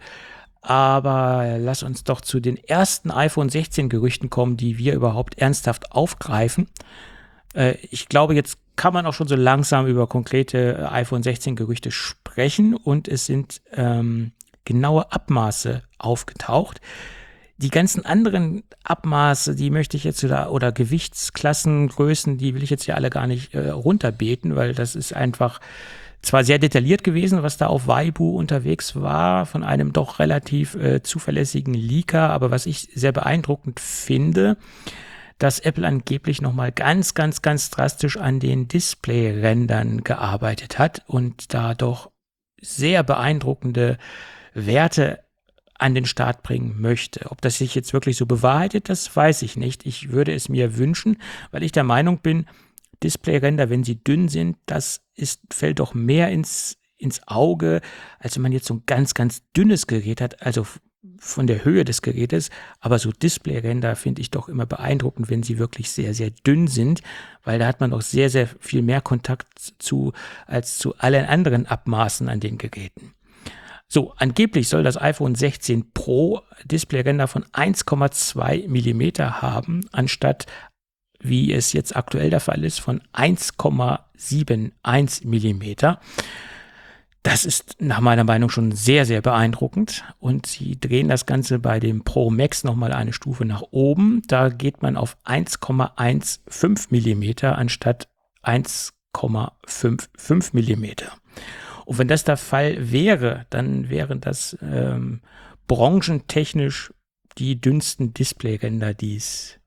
Aber lass uns doch zu den ersten iPhone sechzehn Gerüchten kommen, die wir überhaupt ernsthaft aufgreifen. Äh, ich glaube, jetzt kann man auch schon so langsam über konkrete iPhone sechzehn Gerüchte sprechen und es sind ähm, genaue Abmaße aufgetaucht. Die ganzen anderen Abmaße, die möchte ich jetzt oder, oder Gewichtsklassen, Größen, die will ich jetzt hier alle gar nicht äh, runterbeten, weil das ist einfach zwar sehr detailliert gewesen, was da auf Weibo unterwegs war, von einem doch relativ äh, zuverlässigen Leaker, aber was ich sehr beeindruckend finde, dass Apple angeblich nochmal ganz, ganz, ganz drastisch an den Display-Rändern gearbeitet hat und da doch sehr beeindruckende Werte an den Start bringen möchte. Ob das sich jetzt wirklich so bewahrheitet, das weiß ich nicht. Ich würde es mir wünschen, weil ich der Meinung bin, Displayränder, wenn sie dünn sind, das ist, fällt doch mehr ins, ins Auge, als wenn man jetzt so ein ganz, ganz dünnes Gerät hat, also von der Höhe des Gerätes. Aber so Displayränder finde ich doch immer beeindruckend, wenn sie wirklich sehr, sehr dünn sind, weil da hat man doch sehr, sehr viel mehr Kontakt zu, als zu allen anderen Abmaßen an den Geräten. So, angeblich soll das iPhone sechzehn Pro Displayränder von eins Komma zwei Millimeter haben, anstatt, wie es jetzt aktuell der Fall ist, von eins Komma einundsiebzig Millimeter. Das ist nach meiner Meinung schon sehr, sehr beeindruckend. Und sie drehen das Ganze bei dem Pro Max nochmal eine Stufe nach oben. Da geht man auf eins Komma fünfzehn Millimeter anstatt eins Komma fünfundfünfzig Millimeter. Und wenn das der Fall wäre, dann wären das ähm, branchentechnisch die dünnsten Displayränder, die es,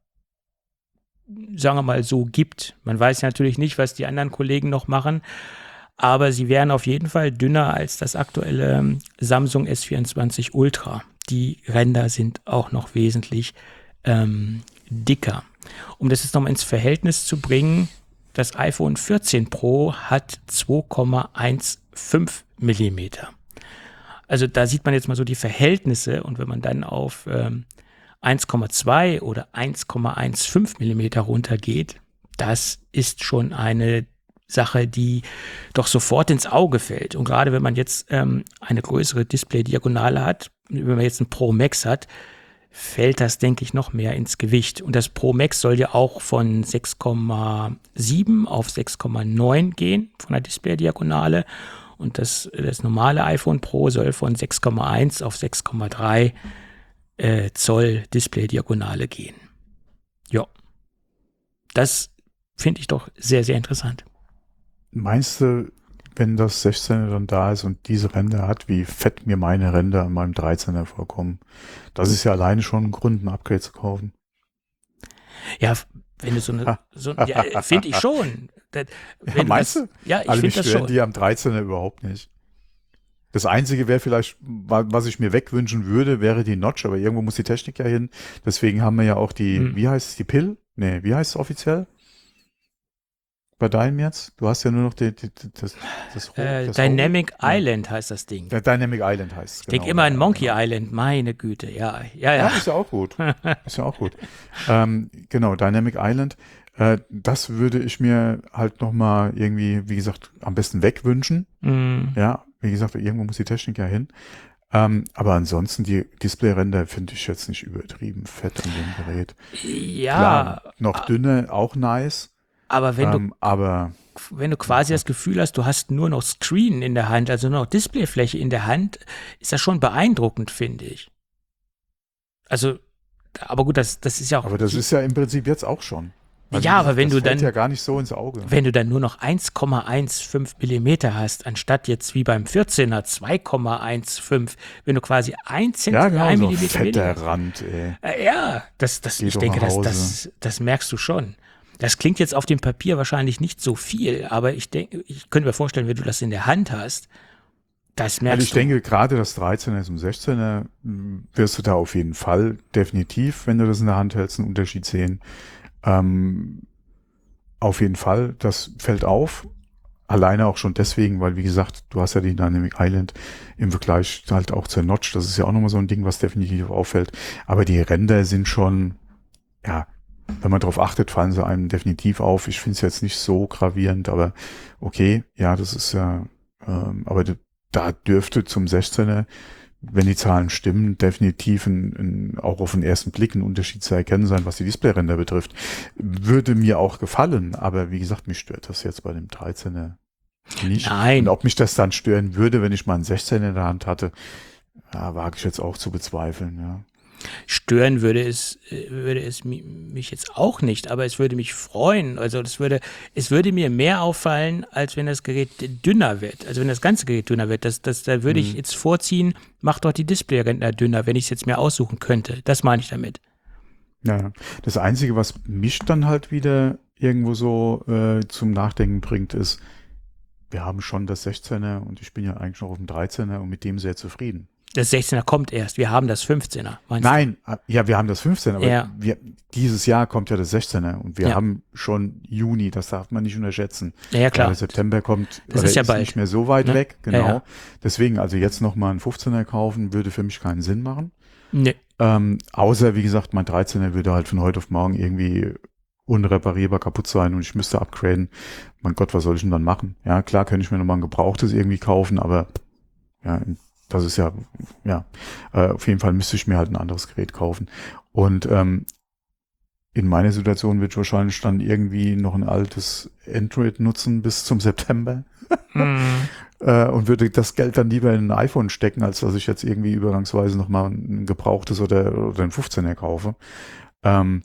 sagen wir mal, so gibt. Man weiß natürlich nicht, was die anderen Kollegen noch machen, aber sie wären auf jeden Fall dünner als das aktuelle Samsung S vierundzwanzig Ultra. die Ränder sind auch noch wesentlich ähm, dicker. Um das jetzt nochmal ins Verhältnis zu bringen, das iPhone vierzehn Pro hat zwei Komma fünfzehn Millimeter. Also da sieht man jetzt mal so die Verhältnisse und wenn man dann auf ähm, eins Komma zwei oder eins Komma fünfzehn Millimeter runtergeht, das ist schon eine Sache, die doch sofort ins Auge fällt. Und gerade wenn man jetzt ähm, eine größere Display-Diagonale hat, wenn man jetzt ein Pro Max hat, fällt das, denke ich, noch mehr ins Gewicht. Und das Pro Max soll ja auch von sechs Komma sieben auf sechs Komma neun gehen, von der Display-Diagonale. Und das, das normale iPhone Pro soll von sechs Komma eins auf sechs Komma drei äh, Zoll Display-Diagonale gehen. Ja, das finde ich doch sehr, sehr interessant. Meinst du, wenn das sechzehner dann da ist und diese Ränder hat, wie fett mir meine Ränder an meinem dreizehner vorkommen? Das ist ja alleine schon ein Grund, ein Upgrade zu kaufen. Ja, wenn du so eine, so, ja, finde ich schon. Das, Ja, meinst das, du? Ja, ich also finde das stören schon. die am dreizehner überhaupt nicht. Das Einzige wäre vielleicht, wa- was ich mir wegwünschen würde, wäre die Notch, aber irgendwo muss die Technik ja hin. Deswegen haben wir ja auch die, Hm. wie heißt es, die Pill? Nee, wie heißt es offiziell? Bei deinem jetzt? Du hast ja nur noch die, die, die, das, das, Äh, das Dynamic Ja. Island heißt das Ding. Ja, Dynamic Island heißt es. Ich denke immer an Monkey Island, meine Güte, ja, ja, Ja, ja. ist ja auch gut. Ist ja auch gut. ähm, genau, Dynamic Island. Äh, das würde ich mir halt nochmal irgendwie, wie gesagt, am besten wegwünschen. Mm, Ja, wie gesagt, irgendwo muss die Technik ja hin. Ähm, aber ansonsten, die Displayränder finde ich jetzt nicht übertrieben fett an dem Gerät. ja, Klar, noch dünner, auch nice. aber wenn Ähm, aber du, wenn du quasi das Gefühl hast, du hast nur noch Screen in der Hand, also nur noch Displayfläche in der Hand, ist das schon beeindruckend, finde ich. Also, aber gut, das, das ist ja auch. aber das ist ja im Prinzip jetzt auch schon. Weil, Ja, wie aber gesagt, wenn das du fällt dann- ja gar nicht so ins Auge. Wenn du dann nur noch eins Komma fünfzehn Millimeter hast, anstatt jetzt wie beim vierzehner zwei Komma fünfzehn, wenn du quasi ein Ja, Zentimeter, genau, ein so ein Millimeter fetter weniger. Rand, ey. Äh, Ja, das, das, Geh ich doch denke, nach das, Hause. das, das merkst du schon. Das klingt jetzt auf dem Papier wahrscheinlich nicht so viel, aber ich denke, ich könnte mir vorstellen, wenn du das in der Hand hast, das merkst Also ich du. denke, gerade das dreizehner zum sechzehner mh, wirst du da auf jeden Fall definitiv, wenn du das in der Hand hältst, einen Unterschied sehen. Ähm, auf jeden Fall, das fällt auf. Alleine auch schon deswegen, weil wie gesagt, du hast ja die Dynamic Island im Vergleich halt auch zur Notch. Das ist ja auch nochmal so ein Ding, was definitiv auffällt. Aber die Ränder sind schon, ja, wenn man drauf achtet, fallen sie einem definitiv auf. Ich finde es jetzt nicht so gravierend, aber okay, ja, das ist ja, ähm, aber d- da dürfte zum sechzehner, wenn die Zahlen stimmen, definitiv ein, ein, auch auf den ersten Blick ein Unterschied zu erkennen sein, was die Displayränder betrifft. Würde mir auch gefallen, aber wie gesagt, mich stört das jetzt bei dem dreizehner nicht. Nein. Und ob mich das dann stören würde, wenn ich mal einen sechzehner in der Hand hatte, ja, wage ich jetzt auch zu bezweifeln, ja. Stören würde es, äh, würde es mi- mich jetzt auch nicht, aber es würde mich freuen. Also das würde, es würde mir mehr auffallen, als wenn das Gerät dünner wird. Also wenn das ganze Gerät dünner wird, das, das, da würde ich jetzt vorziehen, mach doch die Displayränder dünner, wenn ich es jetzt mir aussuchen könnte. Das meine ich damit. Ja, das Einzige, was mich dann halt wieder irgendwo so äh, zum Nachdenken bringt, ist, wir haben schon das sechzehner und ich bin ja eigentlich noch auf dem dreizehner und mit dem sehr zufrieden. Das sechzehner kommt erst, wir haben das fünfzehner. Meinst Nein, ja, wir haben das fünfzehner, aber Ja. wir, dieses Jahr kommt ja das sechzehner und wir Ja. haben schon Juni, das darf man nicht unterschätzen. du? Ja, klar. Weil September kommt, Das oder ist ja bald, nicht mehr so weit ne? weg, genau. Ja, ja. Deswegen, also jetzt nochmal einen fünfzehner kaufen, würde für mich keinen Sinn machen. Nee. Ähm, außer, wie gesagt, mein dreizehner würde halt von heute auf morgen irgendwie unreparierbar kaputt sein und ich müsste upgraden. Mein Gott, was soll ich denn dann machen? Ja, klar könnte ich mir nochmal ein gebrauchtes irgendwie kaufen, aber ja, das ist ja, ja, äh, auf jeden Fall müsste ich mir halt ein anderes Gerät kaufen. Und ähm, in meiner Situation würde ich wahrscheinlich dann irgendwie noch ein altes Android nutzen bis zum September. Hm. äh, und würde das Geld dann lieber in ein iPhone stecken, als dass ich jetzt irgendwie übergangsweise nochmal ein gebrauchtes oder, oder ein fünfzehner kaufe. Ähm,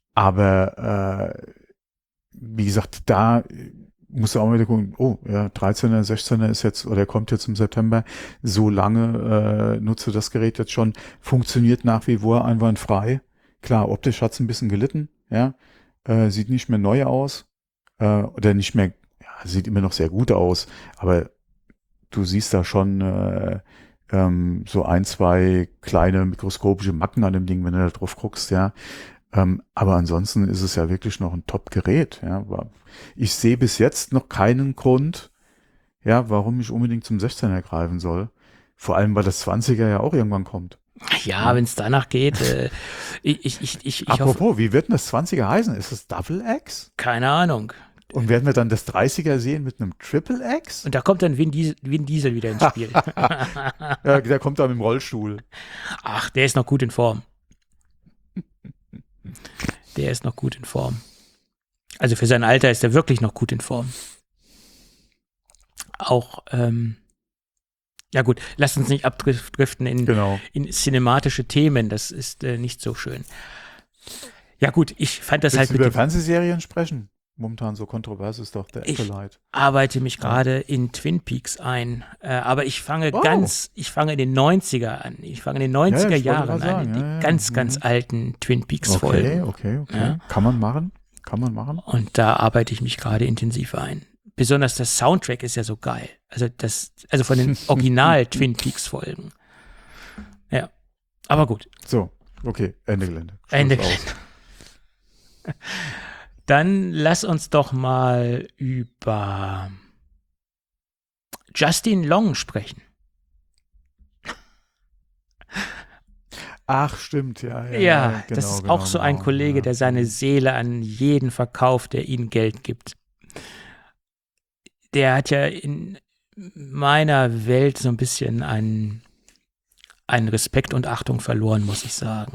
aber äh, wie gesagt, da musst du auch mal wieder gucken, oh, ja, dreizehner, sechzehner ist jetzt, oder kommt jetzt im September, so lange äh, nutze das Gerät jetzt schon, funktioniert nach wie vor einwandfrei. Klar, optisch hat es ein bisschen gelitten, ja, äh, sieht nicht mehr neu aus, äh, oder nicht mehr, ja, sieht immer noch sehr gut aus, aber du siehst da schon, äh, ähm, so ein, zwei kleine mikroskopische Macken an dem Ding, wenn du da drauf guckst, ja. Ähm, aber ansonsten ist es ja wirklich noch ein Top-Gerät, ja. Ich sehe bis jetzt noch keinen Grund, ja, warum ich unbedingt zum sechzehner greifen soll. Vor allem, weil das zwanziger ja auch irgendwann kommt. Ja, ja. Wenn es danach geht, äh, ich, ich, ich, ich, ich Apropos, hoffe, wie wird denn das zwanziger heißen? Ist das Double X? keine Ahnung. Und werden wir dann das dreißiger sehen mit einem Triple X? Und da kommt dann Vin Diesel, Vin Diesel wieder ins Spiel. Ja, der kommt da mit dem Rollstuhl. Ach, der ist noch gut in Form. Der ist noch gut in Form. Also für sein Alter ist er wirklich noch gut in Form. Auch, ähm, ja gut, lasst uns nicht abdriften in, Genau. in cinematische Themen. Das ist äh, nicht so schön. Ja gut, ich fand das Willst halt du mit über dem, Fernsehserien sprechen? Momentan so kontrovers ist doch der Ich- Acolyte. arbeite mich gerade in Twin Peaks ein. Äh, aber ich fange Wow. ganz, ich fange in den neunziger an. Ich fange in den neunziger Ja, ich wollte Jahren gerade an. sagen, Die ja, ja. ganz, Mhm. ganz alten Twin Peaks Okay, Folgen. okay, okay. Ja. Kann man machen? Kann man machen? Und da arbeite ich mich gerade intensiv ein. Besonders der Soundtrack ist ja so geil. Also das, also von den Original Twin Peaks Folgen. Ja. Aber gut. So, okay, Ende Gelände. Schluss Ende aus. Gelände. Dann lass uns doch mal über Justin Long sprechen. Ach, stimmt, ja. Ja, Ja, ja, das genau, ist genau, auch so ein genau, Kollege, ja. der seine Seele an jeden verkauft, der ihnen Geld gibt. Der hat ja in meiner Welt so ein bisschen einen, einen Respekt und Achtung verloren, muss ich sagen.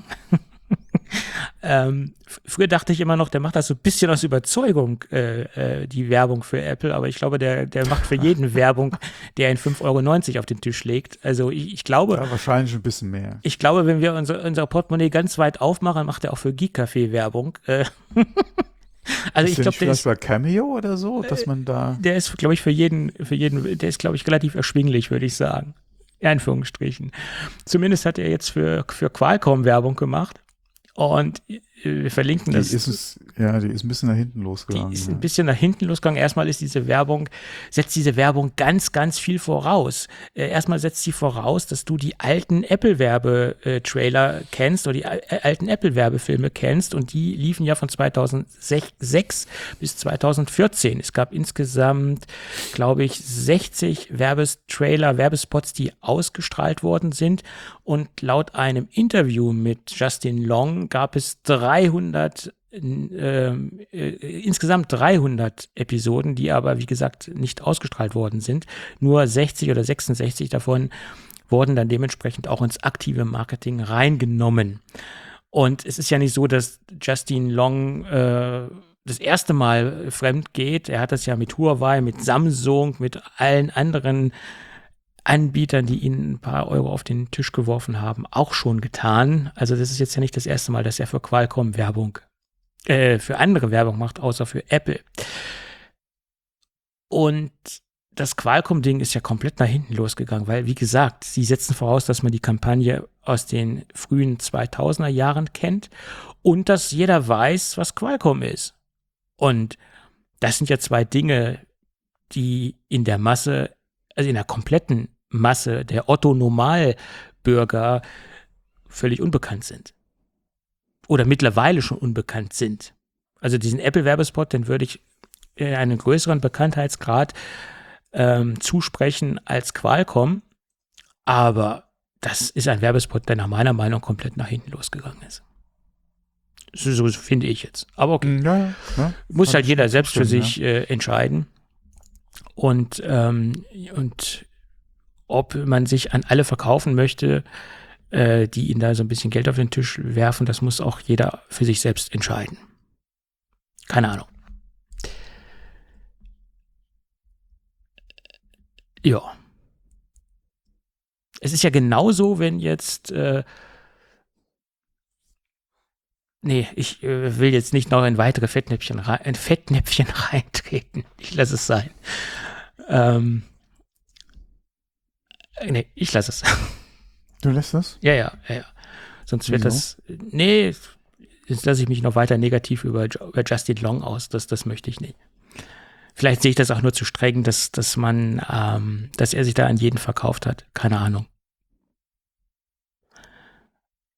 ähm, f- früher dachte ich immer noch, der macht das so ein bisschen aus Überzeugung, äh, äh, die Werbung für Apple, aber ich glaube, der, der macht für jeden Werbung, der ihn fünf Euro neunzig auf den Tisch legt. Also ich, ich glaube, Ja, wahrscheinlich ein bisschen mehr. ich glaube, wenn wir unser, unser Portemonnaie ganz weit aufmachen, macht er auch für Geek Café Werbung. Äh, also ist ich der glaube, nicht der vielleicht ist, bei Cameo oder so, dass man da. der ist, glaube ich, für jeden, für jeden, der ist, glaube ich, relativ erschwinglich, würde ich sagen. In Anführungsstrichen. Zumindest hat er jetzt für, für Qualcomm Werbung gemacht. Und äh, wir verlinken Die das. ist es, ja, die ist ein bisschen nach hinten Die losgegangen. ist ja. ein bisschen nach hinten losgegangen. Erstmal ist diese Werbung, setzt diese Werbung ganz, ganz viel voraus. Äh, erstmal setzt sie voraus, dass du die alten Apple-Werbe-Trailer kennst oder die al- äh, alten Apple-Werbefilme kennst und die liefen ja von zweitausendsechs bis zweitausendvierzehn. Es gab insgesamt, glaube ich, sechzig Werbestrailer, Werbespots, die ausgestrahlt worden sind und laut einem Interview mit Justin Long gab es dreihundert ähm, äh, insgesamt dreihundert Episoden, die aber, wie gesagt, nicht ausgestrahlt worden sind. Nur sechzig oder sechsundsechzig davon wurden dann dementsprechend auch ins aktive Marketing reingenommen. Und es ist ja nicht so, dass Justin Long äh, das erste Mal fremd geht. Er hat das ja mit Huawei, mit Samsung, mit allen anderen Anbietern, die ihnen ein paar Euro auf den Tisch geworfen haben, auch schon getan. Also das ist jetzt ja nicht das erste Mal, dass er für Qualcomm Werbung, äh, für andere Werbung macht, außer für Apple. Und das Qualcomm-Ding ist ja komplett nach hinten losgegangen, weil, wie gesagt, sie setzen voraus, dass man die Kampagne aus den frühen zweitausender Jahren kennt und dass jeder weiß, was Qualcomm ist. Und das sind ja zwei Dinge, die in der Masse, also in der kompletten Masse der Otto-Normalbürger völlig unbekannt sind. Oder mittlerweile schon unbekannt sind. Also diesen Apple-Werbespot, den würde ich äh, einen größeren Bekanntheitsgrad ähm, zusprechen als Qualcomm. Aber das ist ein Werbespot, der nach meiner Meinung komplett nach hinten losgegangen ist. So, so finde ich jetzt. Aber okay. Ja, ja, ja. Muss Kann halt ich jeder schon selbst für zustimmen, sich äh, entscheiden. Und, ähm, und ob man sich an alle verkaufen möchte, äh, die ihnen da so ein bisschen Geld auf den Tisch werfen, das muss auch jeder für sich selbst entscheiden. Keine Ahnung. Ja. Es ist ja genauso, wenn jetzt äh, Nee, ich äh, will jetzt nicht noch in weitere Fettnäpfchen, rein, in Fettnäpfchen reintreten. Ich lasse es sein. Ähm, nee, ich lasse es. Du lässt das? Ja, ja, ja, ja. Sonst wird Wieso? das. Nee, jetzt lasse ich mich noch weiter negativ über, über Justin Long aus. Das, das möchte ich nicht. Vielleicht sehe ich das auch nur zu streng, dass, dass man, ähm, dass er sich da an jeden verkauft hat. Keine Ahnung.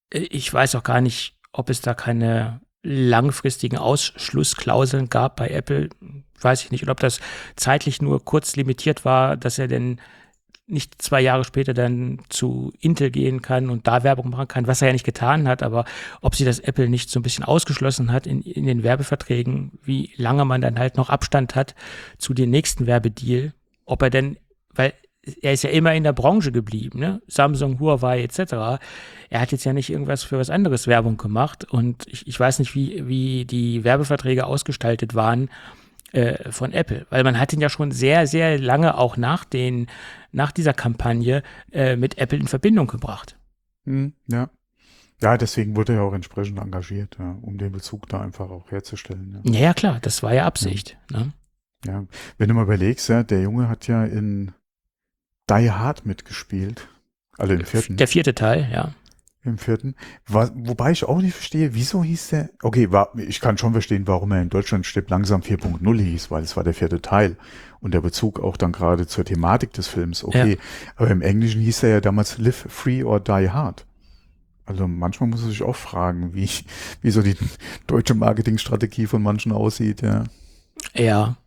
ich weiß auch gar nicht, ob es da keine langfristigen Ausschlussklauseln gab bei Apple, weiß ich nicht. Und ob das zeitlich nur kurz limitiert war, dass er denn nicht zwei Jahre später dann zu Intel gehen kann und da Werbung machen kann, was er ja nicht getan hat, aber ob sie das Apple nicht so ein bisschen ausgeschlossen hat in, in den Werbeverträgen, wie lange man dann halt noch Abstand hat zu dem nächsten Werbedeal, ob er denn, weil er ist ja immer in der Branche geblieben, ne? Samsung, Huawei et cetera. Er hat jetzt ja nicht irgendwas für was anderes Werbung gemacht und ich, ich weiß nicht, wie, wie die Werbeverträge ausgestaltet waren äh, von Apple, weil man hat ihn ja schon sehr, sehr lange auch nach den, nach dieser Kampagne äh, mit Apple in Verbindung gebracht. Hm, ja. Ja, deswegen wurde er auch entsprechend engagiert, ja, um den Bezug da einfach auch herzustellen. Ja, Ja, ja klar, das war ja Absicht. Ja. Ne? Ja. Wenn du mal überlegst, ja, der Junge hat ja in Die Hard mitgespielt. Also im vierten. Der vierte Teil, ja. Im vierten. War, wobei ich auch nicht verstehe, wieso hieß der, okay, war, ich kann schon verstehen, warum er in Deutschland Stirb langsam vier Punkt null hieß, weil es war der vierte Teil. Und der Bezug auch dann gerade zur Thematik des Films, okay. Ja. Aber im Englischen hieß er ja damals Live Free or Die Hard. Also manchmal muss man sich auch fragen, wie, wie so die deutsche Marketingstrategie von manchen aussieht, ja. Ja.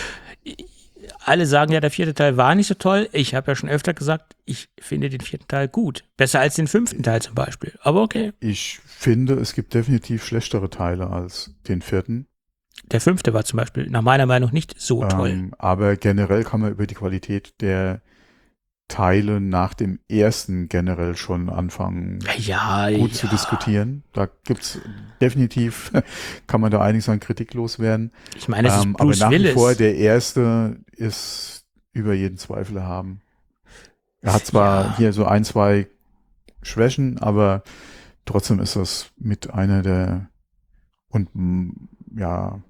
Alle sagen ja, der vierte Teil war nicht so toll. Ich habe ja schon öfter gesagt, ich finde den vierten Teil gut. Besser als den fünften Teil zum Beispiel. Aber okay. Ich finde, es gibt definitiv schlechtere Teile als den vierten. Der fünfte war zum Beispiel nach meiner Meinung nicht so toll. Ähm, aber generell kann man über die Qualität der Teile nach dem ersten generell schon anfangen, ja, gut ja. zu diskutieren. Da gibt's definitiv, kann man da einiges an Kritik loswerden. Ich meine, das ähm, ist Bruce aber nach Willis. wie vor, der erste ist über jeden Zweifel erhaben. Er hat zwar Ja. hier so ein, zwei Schwächen, aber trotzdem ist das mit einer der und m, ja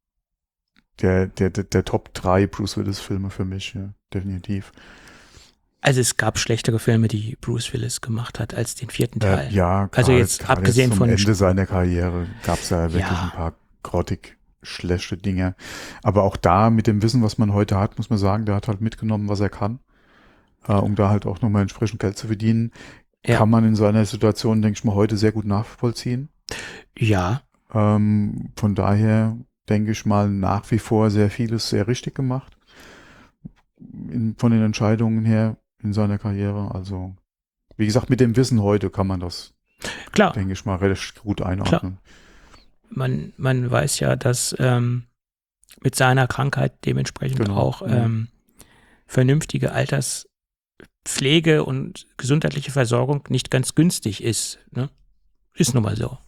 der, der, der, der Top drei Bruce Willis Filme für mich, ja, definitiv. Also es gab schlechtere Filme, die Bruce Willis gemacht hat, als den vierten Teil. Äh, ja, also grade, jetzt grade abgesehen zum von Ende seiner Karriere gab es ja wirklich Ja. ein paar grottig schlechte Dinge. Aber auch da mit dem Wissen, was man heute hat, muss man sagen, der hat halt mitgenommen, was er kann, äh, um da halt auch nochmal entsprechend Geld zu verdienen. Ja. Kann man in seiner Situation, denke ich mal, heute sehr gut nachvollziehen. Ja, Ähm, von daher denke ich mal nach wie vor sehr vieles sehr richtig gemacht. In, von den Entscheidungen her in seiner Karriere. Also, wie gesagt, mit dem Wissen heute kann man das, klar. denke ich mal, relativ gut einordnen. Man, man weiß ja, dass ähm, mit seiner Krankheit dementsprechend Genau, auch ja. ähm, vernünftige Alterspflege und gesundheitliche Versorgung nicht ganz günstig ist. Ne? Ist nun mal so.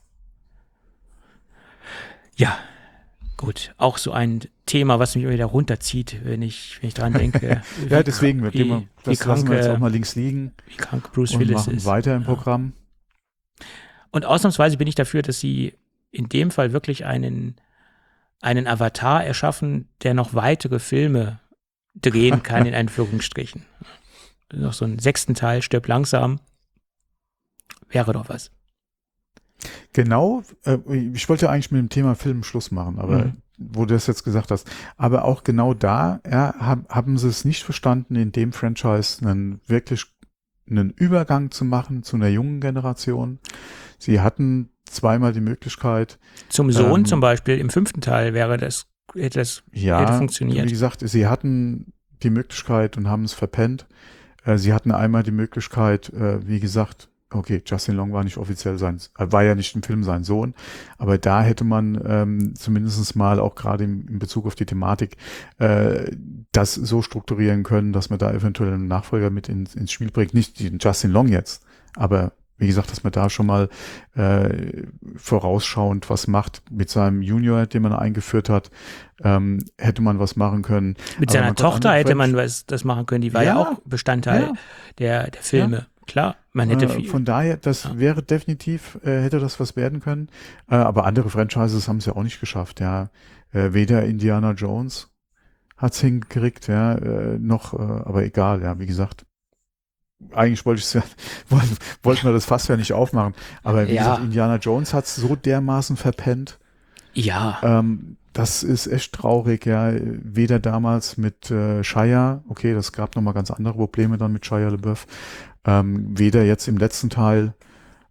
Ja, gut. Auch so ein Thema, was mich immer wieder runterzieht, wenn ich, wenn ich dran denke. Ja, deswegen, wir wie, wir, wie das lassen wir jetzt krank, auch mal links liegen wie krank Bruce und Willis machen ist. weiter im Ja. Programm. Und ausnahmsweise bin ich dafür, dass sie in dem Fall wirklich einen, einen Avatar erschaffen, der noch weitere Filme drehen kann, in Anführungsstrichen. Noch so einen sechsten Teil, Stirb langsam. Wäre doch was. Genau, äh, ich wollte eigentlich mit dem Thema Film Schluss machen, aber Mhm. wo du das jetzt gesagt hast, aber auch genau da ja, hab, haben sie es nicht verstanden, in dem Franchise einen wirklich einen Übergang zu machen zu einer jungen Generation. Sie hatten zweimal die Möglichkeit, Zum Sohn Ähm, zum Beispiel, im fünften Teil wäre das, hätte das ja, hätte funktioniert. wie gesagt, sie hatten die Möglichkeit und haben es verpennt. Äh, Sie hatten einmal die Möglichkeit, äh, wie gesagt, okay, Justin Long war nicht offiziell sein, äh, war ja nicht im Film sein Sohn, aber da hätte man ähm, zumindest mal auch gerade in, in Bezug auf die Thematik äh, das so strukturieren können, dass man da eventuell einen Nachfolger mit ins, ins Spiel bringt. Nicht den Justin Long jetzt, aber wie gesagt, dass man da schon mal äh, vorausschauend was macht mit seinem Junior, den man eingeführt hat, ähm, hätte man was machen können. Mit Aber seiner man konnte Tochter andere hätte man Franch- was, das machen können, die war ja, Ja, auch Bestandteil ja. der, der Filme. Klar, man hätte Äh, viel. Von daher, das Ja. wäre definitiv, äh, hätte das was werden können. Äh, aber andere Franchises haben es ja auch nicht geschafft, ja. Äh, weder Indiana Jones hat es hingekriegt, ja, äh, noch, äh, aber egal, ja, wie gesagt. Eigentlich wollte ich es ja, wollten, wollten wir das fast ja nicht aufmachen. Aber wie Ja. gesagt, Indiana Jones hat es so dermaßen verpennt. Ja, Ähm, das ist echt traurig, ja. Weder damals mit äh, Shia, okay, das gab nochmal ganz andere Probleme dann mit Shia LaBeouf, ähm, weder jetzt im letzten Teil,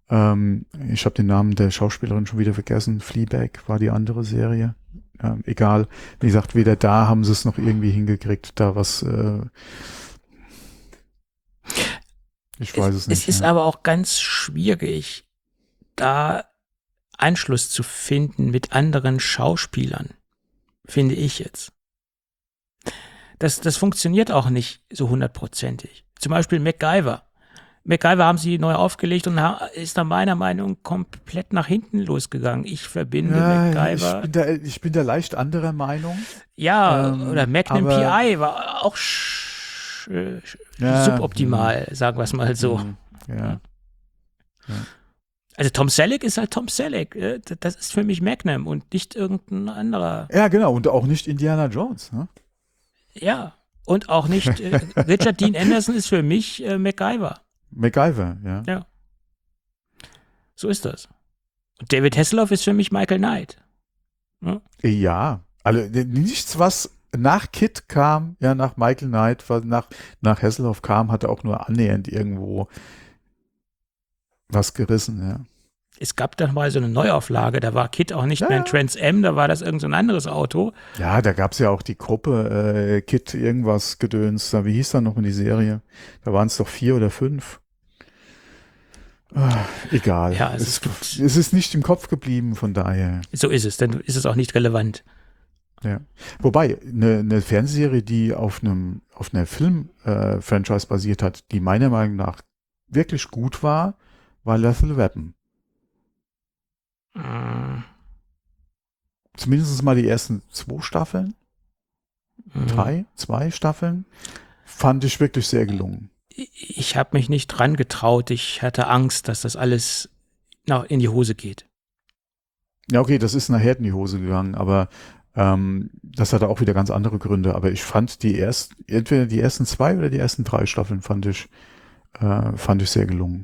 Ähm, ich habe den Namen der Schauspielerin schon wieder vergessen. Fleabag war die andere Serie. Ähm, egal. Wie gesagt, weder da haben sie es noch irgendwie hingekriegt, da was. Äh, ich weiß es, es nicht. Es ist ja. aber auch ganz schwierig, da Anschluss zu finden mit anderen Schauspielern, finde ich jetzt. Das, das funktioniert auch nicht so hundertprozentig. Zum Beispiel MacGyver. MacGyver haben sie neu aufgelegt und ist nach meiner Meinung komplett nach hinten losgegangen. Ich verbinde ja, MacGyver. Ich bin, da, ich bin da leicht anderer Meinung. Ja, ähm, oder Magnum aber, P I war auch sch, sch, ja, suboptimal, mh. sagen wir es mal so. Mh, ja. ja. Also Tom Selleck ist halt Tom Selleck. Das ist für mich Magnum und nicht irgendein anderer. Ja, genau. Und auch nicht Indiana Jones. Ne? Ja, und auch nicht äh, Richard Dean Anderson ist für mich äh, MacGyver. MacGyver, ja. Ja. So ist das. Und David Hasselhoff ist für mich Michael Knight. Ja, ja, also nichts, was nach Kid kam, ja, nach Michael Knight, was nach, nach Hasselhoff kam, hatte auch nur annähernd irgendwo was gerissen, ja. Es gab dann mal so eine Neuauflage, da war Kid auch nicht ja, mehr ein Trans Am, da war das irgend so ein anderes Auto. Ja, da gab es ja auch die Gruppe äh, Kid irgendwas Gedöns, wie hieß da noch in die Serie? Da waren es doch vier oder fünf. Ah, egal. Ja, es, es, ist gut. es ist nicht im Kopf geblieben, von daher. So ist es, dann ist es auch nicht relevant. Ja. Wobei, eine ne Fernsehserie, die auf einem auf einer Film-Franchise äh, basiert hat, die meiner Meinung nach wirklich gut war, war Lethal Weapon. Mm. Zumindest mal die ersten zwei Staffeln. Mm. Drei, zwei Staffeln. Fand ich wirklich sehr gelungen. Ich habe mich nicht dran getraut. Ich hatte Angst, dass das alles nach, in die Hose geht. Ja, okay, das ist nachher in die Hose gegangen, aber ähm, das hatte auch wieder ganz andere Gründe. Aber ich fand die ersten, entweder die ersten zwei oder die ersten drei Staffeln fand ich, äh, fand ich sehr gelungen.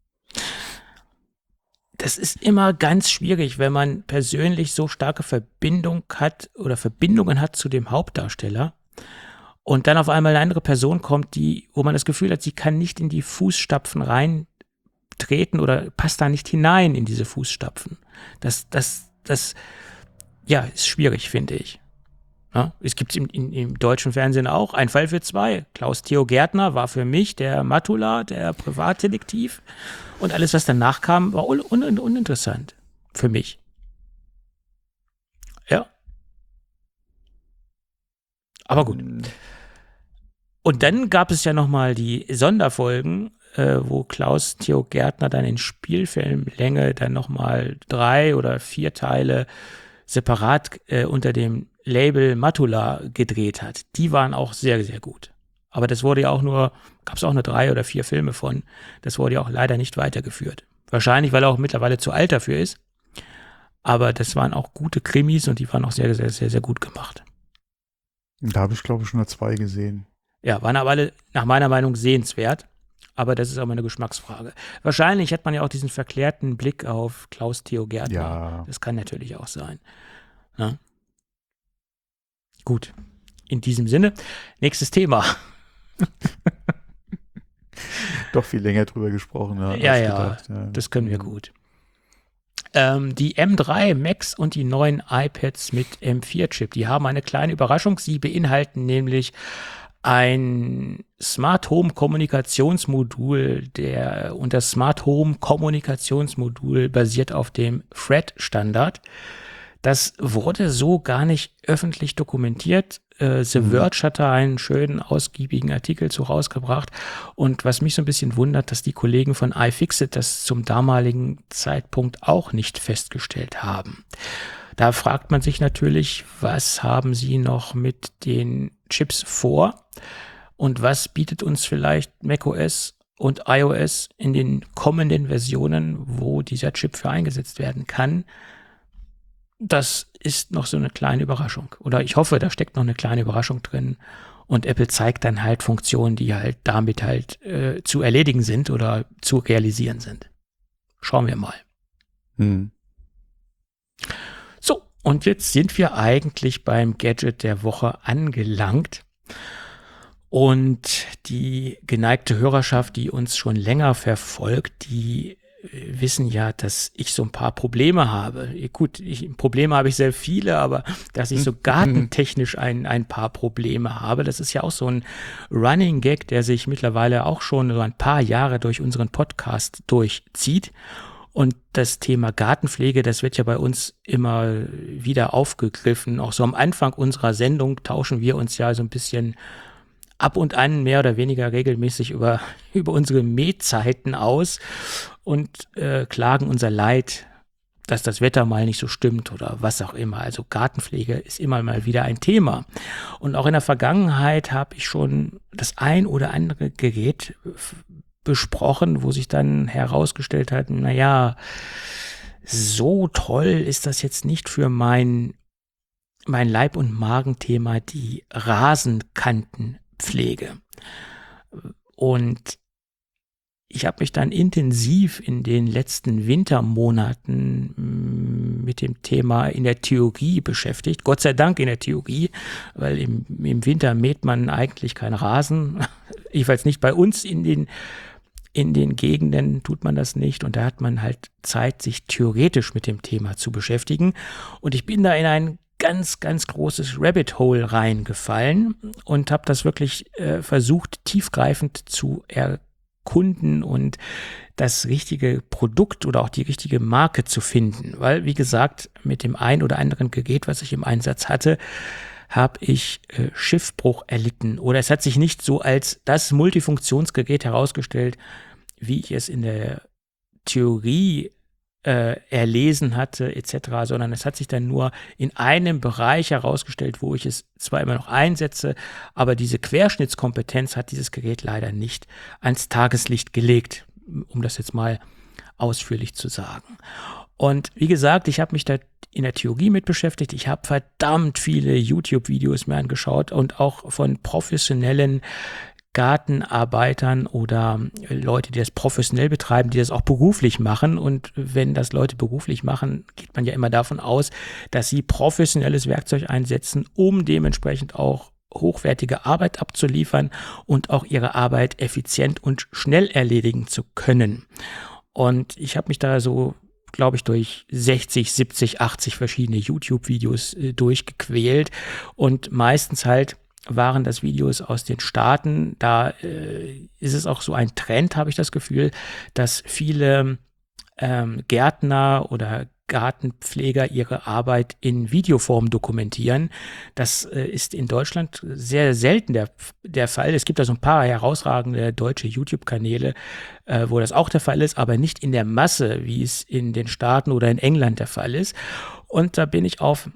Das ist immer ganz schwierig, wenn man persönlich so starke Verbindung hat oder Verbindungen hat zu dem Hauptdarsteller und dann auf einmal eine andere Person kommt, die, wo man das Gefühl hat, sie kann nicht in die Fußstapfen reintreten oder passt da nicht hinein in diese Fußstapfen. Das, das, das, ja, ist schwierig, finde ich. Ja, es gibt im, im, im deutschen Fernsehen auch Ein Fall für zwei. Klaus-Theo Gärtner war für mich der Matula, der Privatdetektiv. Und alles, was danach kam, war un, un, uninteressant. Für mich. Ja. Aber gut. Und dann gab es ja nochmal die Sonderfolgen, äh, wo Klaus-Theo Gärtner dann in Spielfilmlänge dann nochmal drei oder vier Teile separat äh, unter dem Label Matula gedreht hat. Die waren auch sehr, sehr gut. Aber das wurde ja auch nur, gab es auch nur drei oder vier Filme von. Das wurde ja auch leider nicht weitergeführt. Wahrscheinlich, weil er auch mittlerweile zu alt dafür ist. Aber das waren auch gute Krimis und die waren auch sehr, sehr, sehr, sehr gut gemacht. Da habe ich, glaube ich, schon nur zwei gesehen. Ja, waren aber alle nach meiner Meinung sehenswert. Aber das ist auch mal eine Geschmacksfrage. Wahrscheinlich hat man ja auch diesen verklärten Blick auf Klaus-Theo Gärtner. Ja. Das kann natürlich auch sein. Ja. Gut. In diesem Sinne, nächstes Thema. Doch viel länger drüber gesprochen. Ja, ja, ja, gedacht. ja, das können wir gut. Ähm, die M drei Max und die neuen iPads mit M vier Chip, die haben eine kleine Überraschung. Sie beinhalten nämlich ein Smart Home Kommunikationsmodul, der und das Smart Home Kommunikationsmodul basiert auf dem Thread Standard. Das wurde so gar nicht öffentlich dokumentiert. Äh, The mhm. Verge hatte einen schönen, ausgiebigen Artikel zu rausgebracht. Und was mich so ein bisschen wundert, dass die Kollegen von iFixit das zum damaligen Zeitpunkt auch nicht festgestellt haben. Da fragt man sich natürlich, was haben sie noch mit den Chips vor? Und was bietet uns vielleicht macOS und iOS in den kommenden Versionen, wo dieser Chip für eingesetzt werden kann? Das ist noch so eine kleine Überraschung. Oder ich hoffe, da steckt noch eine kleine Überraschung drin. Und Apple zeigt dann halt Funktionen, die halt damit halt äh, zu erledigen sind oder zu realisieren sind. Schauen wir mal. Hm. So, und jetzt sind wir eigentlich beim Gadget der Woche angelangt. Und die geneigte Hörerschaft, die uns schon länger verfolgt, die wissen ja, dass ich so ein paar Probleme habe. Gut, ich, Probleme habe ich sehr viele, aber dass ich so gartentechnisch ein, ein paar Probleme habe, das ist ja auch so ein Running Gag, der sich mittlerweile auch schon so ein paar Jahre durch unseren Podcast durchzieht. Und das Thema Gartenpflege, das wird ja bei uns immer wieder aufgegriffen. Auch so am Anfang unserer Sendung tauschen wir uns ja so ein bisschen ab und an mehr oder weniger regelmäßig über, über unsere Mähzeiten aus und äh, klagen unser Leid, dass das Wetter mal nicht so stimmt oder was auch immer. Also Gartenpflege ist immer mal wieder ein Thema. Und auch in der Vergangenheit habe ich schon das ein oder andere Gerät f- besprochen, wo sich dann herausgestellt hat, naja, so toll ist das jetzt nicht für mein, mein Leib- und Magenthema, die Rasenkantenpflege. Und ich habe mich dann intensiv in den letzten Wintermonaten mit dem Thema in der Theorie beschäftigt. Gott sei Dank in der Theorie, weil im, im Winter mäht man eigentlich keinen Rasen. Jedenfalls nicht bei uns in den, in den Gegenden tut man das nicht. Und da hat man halt Zeit, sich theoretisch mit dem Thema zu beschäftigen. Und ich bin da in ein ganz, ganz großes Rabbit Hole reingefallen und habe das wirklich äh, versucht, tiefgreifend zu erkunden und das richtige Produkt oder auch die richtige Marke zu finden. Weil, wie gesagt, mit dem ein oder anderen Gerät, was ich im Einsatz hatte, habe ich äh, Schiffbruch erlitten. Oder es hat sich nicht so als das Multifunktionsgerät herausgestellt, wie ich es in der Theorie äh, erlesen hatte, et cetera, sondern es hat sich dann nur in einem Bereich herausgestellt, wo ich es zwar immer noch einsetze, aber diese Querschnittskompetenz hat dieses Gerät leider nicht ans Tageslicht gelegt, um das jetzt mal ausführlich zu sagen. Und wie gesagt, ich habe mich da in der Theorie mit beschäftigt. Ich habe verdammt viele YouTube-Videos mir angeschaut und auch von professionellen Gartenarbeitern oder Leute, die das professionell betreiben, die das auch beruflich machen. Und wenn das Leute beruflich machen, geht man ja immer davon aus, dass sie professionelles Werkzeug einsetzen, um dementsprechend auch hochwertige Arbeit abzuliefern und auch ihre Arbeit effizient und schnell erledigen zu können. Und ich habe mich da so, glaube ich, durch sechzig, siebzig, achtzig verschiedene YouTube-Videos äh, durchgequält und meistens halt waren das Videos aus den Staaten. Da äh, ist es auch so ein Trend, habe ich das Gefühl, dass viele ähm, Gärtner oder Gartenpfleger ihre Arbeit in Videoform dokumentieren. Das äh, ist in Deutschland sehr selten der, der Fall. Es gibt da so ein paar herausragende deutsche YouTube-Kanäle, äh, wo das auch der Fall ist, aber nicht in der Masse, wie es in den Staaten oder in England der Fall ist. Und da bin ich auf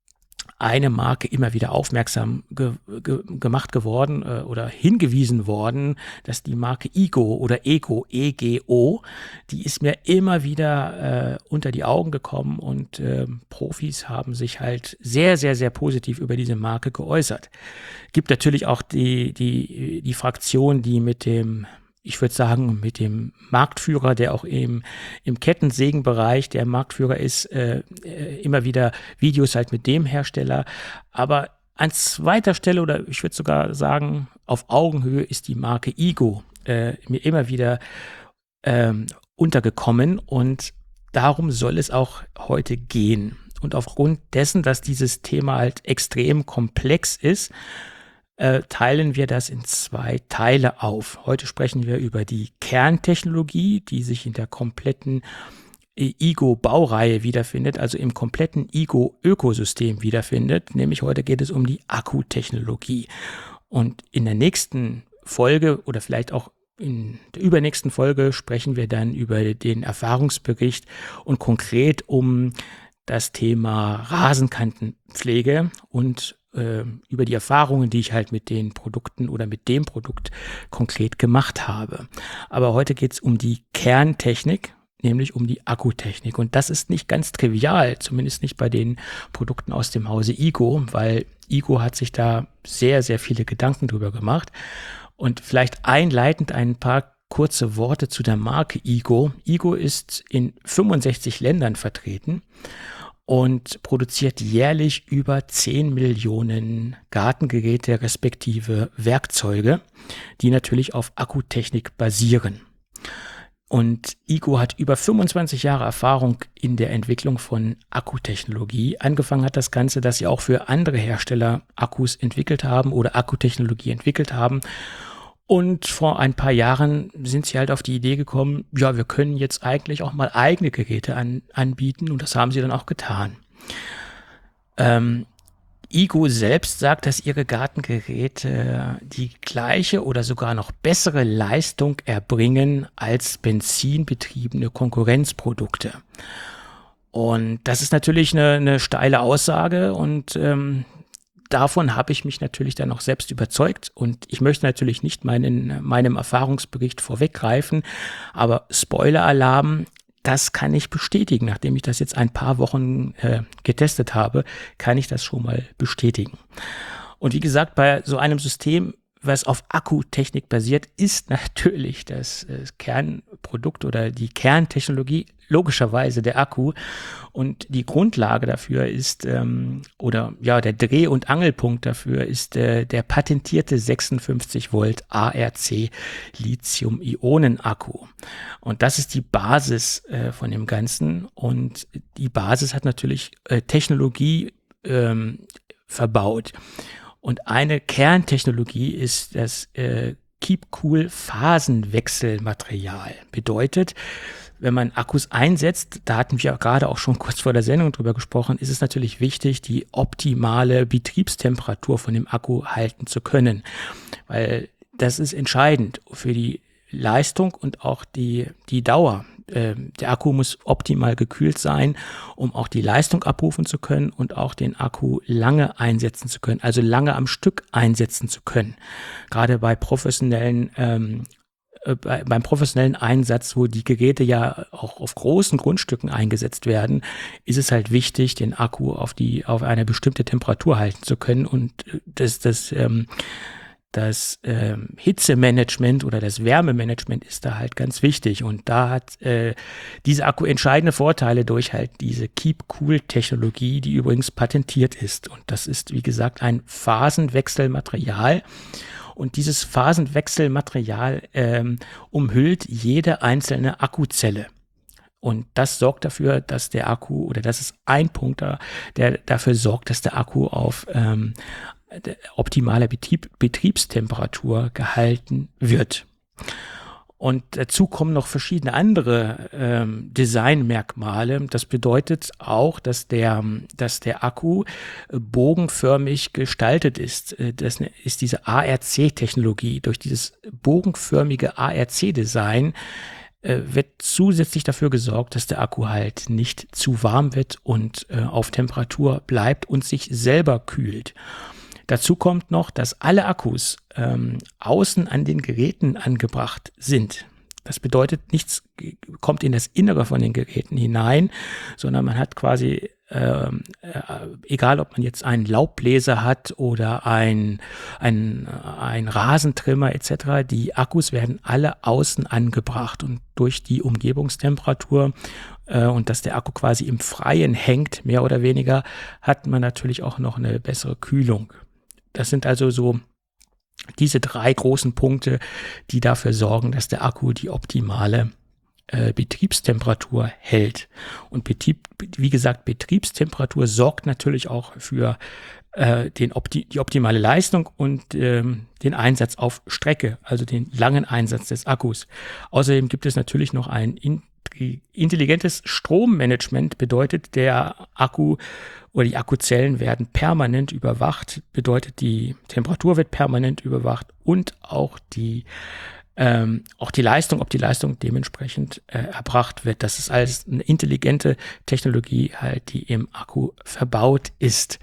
eine Marke immer wieder aufmerksam ge ge gemacht geworden äh, oder hingewiesen worden, dass die Marke Ego oder Ego, E G O, die ist mir immer wieder äh, unter die Augen gekommen und äh, Profis haben sich halt sehr, sehr, sehr positiv über diese Marke geäußert. Gibt natürlich auch die, die, die Fraktion, die mit dem ich würde sagen, mit dem Marktführer, der auch im, im Kettensägenbereich der Marktführer ist, äh, immer wieder Videos halt mit dem Hersteller. Aber an zweiter Stelle oder ich würde sogar sagen, auf Augenhöhe ist die Marke Ego äh, mir immer wieder ähm, untergekommen und darum soll es auch heute gehen. Und aufgrund dessen, dass dieses Thema halt extrem komplex ist, Äh, teilen wir das in zwei Teile auf. Heute sprechen wir über die Kerntechnologie, die sich in der kompletten Ego-Baureihe wiederfindet, also im kompletten Ego-Ökosystem wiederfindet. Nämlich heute geht es um die Akkutechnologie. Und in der nächsten Folge oder vielleicht auch in der übernächsten Folge sprechen wir dann über den Erfahrungsbericht und konkret um das Thema Rasenkantenpflege und über die Erfahrungen, die ich halt mit den Produkten oder mit dem Produkt konkret gemacht habe. Aber heute geht es um die Kerntechnik, nämlich um die Akkutechnik. Und das ist nicht ganz trivial, zumindest nicht bei den Produkten aus dem Hause Ego, weil Ego hat sich da sehr, sehr viele Gedanken drüber gemacht. Und vielleicht einleitend ein paar kurze Worte zu der Marke Ego. Ego ist in fünfundsechzig Ländern vertreten und produziert jährlich über zehn Millionen Gartengeräte respektive Werkzeuge, die natürlich auf Akkutechnik basieren. Und I G O hat über fünfundzwanzig Jahre Erfahrung in der Entwicklung von Akkutechnologie. Angefangen hat das Ganze, dass sie auch für andere Hersteller Akkus entwickelt haben oder Akkutechnologie entwickelt haben. Und vor ein paar Jahren sind sie halt auf die Idee gekommen, ja, wir können jetzt eigentlich auch mal eigene Geräte an, anbieten. Und das haben sie dann auch getan. Ähm, I G O selbst sagt, dass ihre Gartengeräte die gleiche oder sogar noch bessere Leistung erbringen als benzinbetriebene Konkurrenzprodukte. Und das ist natürlich eine, eine steile Aussage und ähm, davon habe ich mich natürlich dann auch selbst überzeugt und ich möchte natürlich nicht meinen, meinem Erfahrungsbericht vorweggreifen, aber Spoiler-Alarm, das kann ich bestätigen. Nachdem ich das jetzt ein paar Wochen äh, getestet habe, kann ich das schon mal bestätigen. Und wie gesagt, bei so einem System, was auf Akkutechnik basiert, ist natürlich das äh, Kernprodukt oder die Kerntechnologie logischerweise der Akku. Und die Grundlage dafür ist, ähm, oder ja, der Dreh- und Angelpunkt dafür ist äh, der patentierte sechsundfünfzig Volt A R C Lithium-Ionen-Akku. Und das ist die Basis äh, von dem Ganzen. Und die Basis hat natürlich äh, Technologie ähm, verbaut. Und eine Kerntechnologie ist das äh, Keep-Cool-Phasenwechselmaterial. Bedeutet, wenn man Akkus einsetzt, da hatten wir gerade auch schon kurz vor der Sendung drüber gesprochen, ist es natürlich wichtig, die optimale Betriebstemperatur von dem Akku halten zu können. Weil das ist entscheidend für die Leistung und auch die, die Dauer. Äh, der Akku muss optimal gekühlt sein, um auch die Leistung abrufen zu können und auch den Akku lange einsetzen zu können, also lange am Stück einsetzen zu können. Gerade bei professionellen ähm, Bei, beim professionellen Einsatz, wo die Geräte ja auch auf großen Grundstücken eingesetzt werden, ist es halt wichtig, den Akku auf die auf eine bestimmte Temperatur halten zu können und das das ähm, das ähm, Hitzemanagement oder das Wärmemanagement ist da halt ganz wichtig und da hat äh, diese Akku entscheidende Vorteile durch halt diese Keep-Cool-Technologie, die übrigens patentiert ist und das ist wie gesagt ein Phasenwechselmaterial. Und dieses Phasenwechselmaterial ähm, umhüllt jede einzelne Akkuzelle. Und das sorgt dafür, dass der Akku, oder das ist ein Punkt, der dafür sorgt, dass der Akku auf ähm, optimaler Betrieb, Betriebstemperatur gehalten wird. Und dazu kommen noch verschiedene andere ähm, Designmerkmale. Das bedeutet auch, dass der, dass der Akku bogenförmig gestaltet ist. Das ist diese A R C-Technologie. Durch dieses bogenförmige A R C-Design äh, wird zusätzlich dafür gesorgt, dass der Akku halt nicht zu warm wird und äh, auf Temperatur bleibt und sich selber kühlt. Dazu kommt noch, dass alle Akkus ähm, außen an den Geräten angebracht sind. Das bedeutet, nichts kommt in das Innere von den Geräten hinein, sondern man hat quasi, ähm, äh, egal ob man jetzt einen Laubbläser hat oder ein, ein, ein Rasentrimmer et cetera, die Akkus werden alle außen angebracht und durch die Umgebungstemperatur äh, und dass der Akku quasi im Freien hängt, mehr oder weniger, hat man natürlich auch noch eine bessere Kühlung. Das sind also so diese drei großen Punkte, die dafür sorgen, dass der Akku die optimale äh, Betriebstemperatur hält. Und Betrieb, wie gesagt, Betriebstemperatur sorgt natürlich auch für äh, den Opti- die optimale Leistung und ähm, den Einsatz auf Strecke, also den langen Einsatz des Akkus. Außerdem gibt es natürlich noch ein in- intelligentes Strommanagement, bedeutet, der Akku oder die Akkuzellen werden permanent überwacht, bedeutet, die Temperatur wird permanent überwacht und auch die, ähm, auch die Leistung, ob die Leistung dementsprechend äh, erbracht wird. Das ist alles eine intelligente Technologie, halt, die im Akku verbaut ist.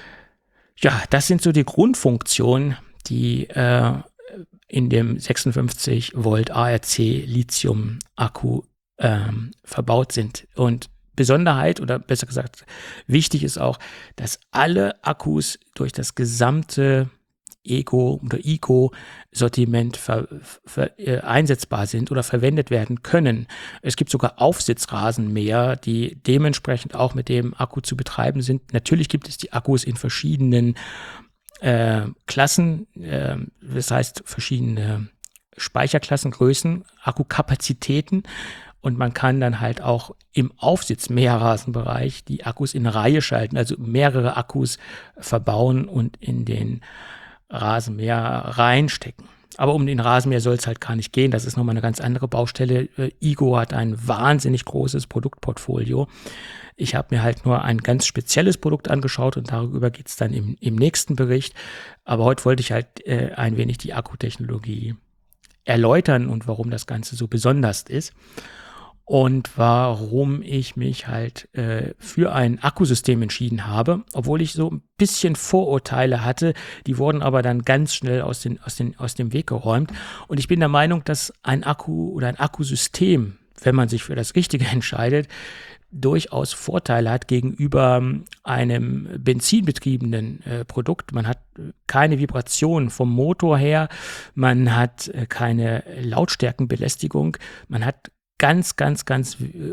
Ja, das sind so die Grundfunktionen, die äh, in dem sechsundfünfzig Volt A R C Lithium Akku ähm, verbaut sind. Und Besonderheit oder besser gesagt wichtig ist auch, dass alle Akkus durch das gesamte E G O oder I G O-Sortiment ver, ver, äh, einsetzbar sind oder verwendet werden können. Es gibt sogar Aufsitzrasenmäher, die dementsprechend auch mit dem Akku zu betreiben sind. Natürlich gibt es die Akkus in verschiedenen äh, Klassen, äh, das heißt verschiedene Speicherklassengrößen, Akkukapazitäten und man kann dann halt auch im Aufsitz-Mehrrasenbereich die Akkus in Reihe schalten, also mehrere Akkus verbauen und in den Rasenmäher reinstecken. Aber um den Rasenmäher soll es halt gar nicht gehen. Das ist nochmal eine ganz andere Baustelle. Äh, Igo hat ein wahnsinnig großes Produktportfolio. Ich habe mir halt nur ein ganz spezielles Produkt angeschaut und darüber geht es dann im, im nächsten Bericht. Aber heute wollte ich halt äh, ein wenig die Akkutechnologie erläutern und warum das Ganze so besonders ist. Und warum ich mich halt äh, für ein Akkusystem entschieden habe, obwohl ich so ein bisschen Vorurteile hatte, die wurden aber dann ganz schnell aus, den, aus, den, aus dem Weg geräumt. Und ich bin der Meinung, dass ein Akku oder ein Akkusystem, wenn man sich für das Richtige entscheidet, durchaus Vorteile hat gegenüber einem benzinbetriebenen äh, Produkt. Man hat keine Vibration vom Motor her, man hat äh, keine Lautstärkenbelästigung, man hat ganz, ganz, ganz,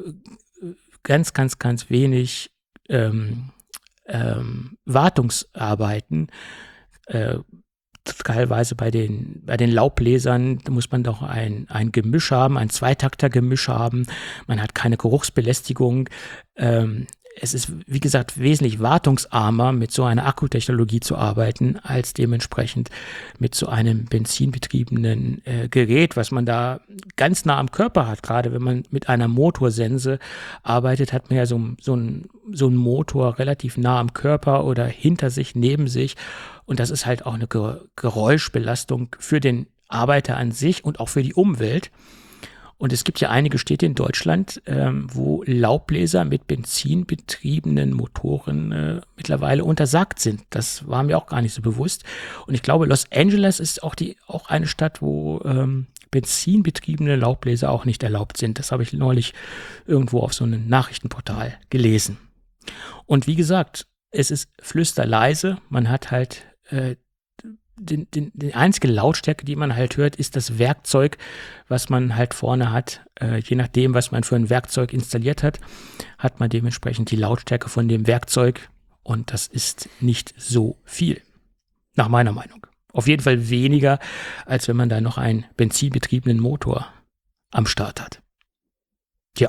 ganz, ganz, ganz wenig ähm, ähm, Wartungsarbeiten. Äh, teilweise bei den, bei den Laubbläsern muss man doch ein, ein Gemisch haben, ein Zweitakter-Gemisch haben. Man hat keine Geruchsbelästigung. Ähm, es ist, wie gesagt, wesentlich wartungsarmer, mit so einer Akkutechnologie zu arbeiten, als dementsprechend mit so einem benzinbetriebenen äh, Gerät, was man da ganz nah am Körper hat. Gerade wenn man mit einer Motorsense arbeitet, hat man ja so, so, ein, so einen Motor relativ nah am Körper oder hinter sich, neben sich. Und das ist halt auch eine Geräuschbelastung für den Arbeiter an sich und auch für die Umwelt. Und es gibt ja einige Städte in Deutschland, ähm, wo Laubbläser mit benzinbetriebenen Motoren äh, mittlerweile untersagt sind. Das war mir auch gar nicht so bewusst. Und ich glaube, Los Angeles ist auch, die, auch eine Stadt, wo ähm, benzinbetriebene Laubbläser auch nicht erlaubt sind. Das habe ich neulich irgendwo auf so einem Nachrichtenportal gelesen. Und wie gesagt, es ist flüsterleise. Man hat halt äh, Den, den, die einzige Lautstärke, die man halt hört, ist das Werkzeug, was man halt vorne hat. Äh, je nachdem, was man für ein Werkzeug installiert hat, hat man dementsprechend die Lautstärke von dem Werkzeug und das ist nicht so viel, nach meiner Meinung. Auf jeden Fall weniger, als wenn man da noch einen benzinbetriebenen Motor am Start hat. Tja.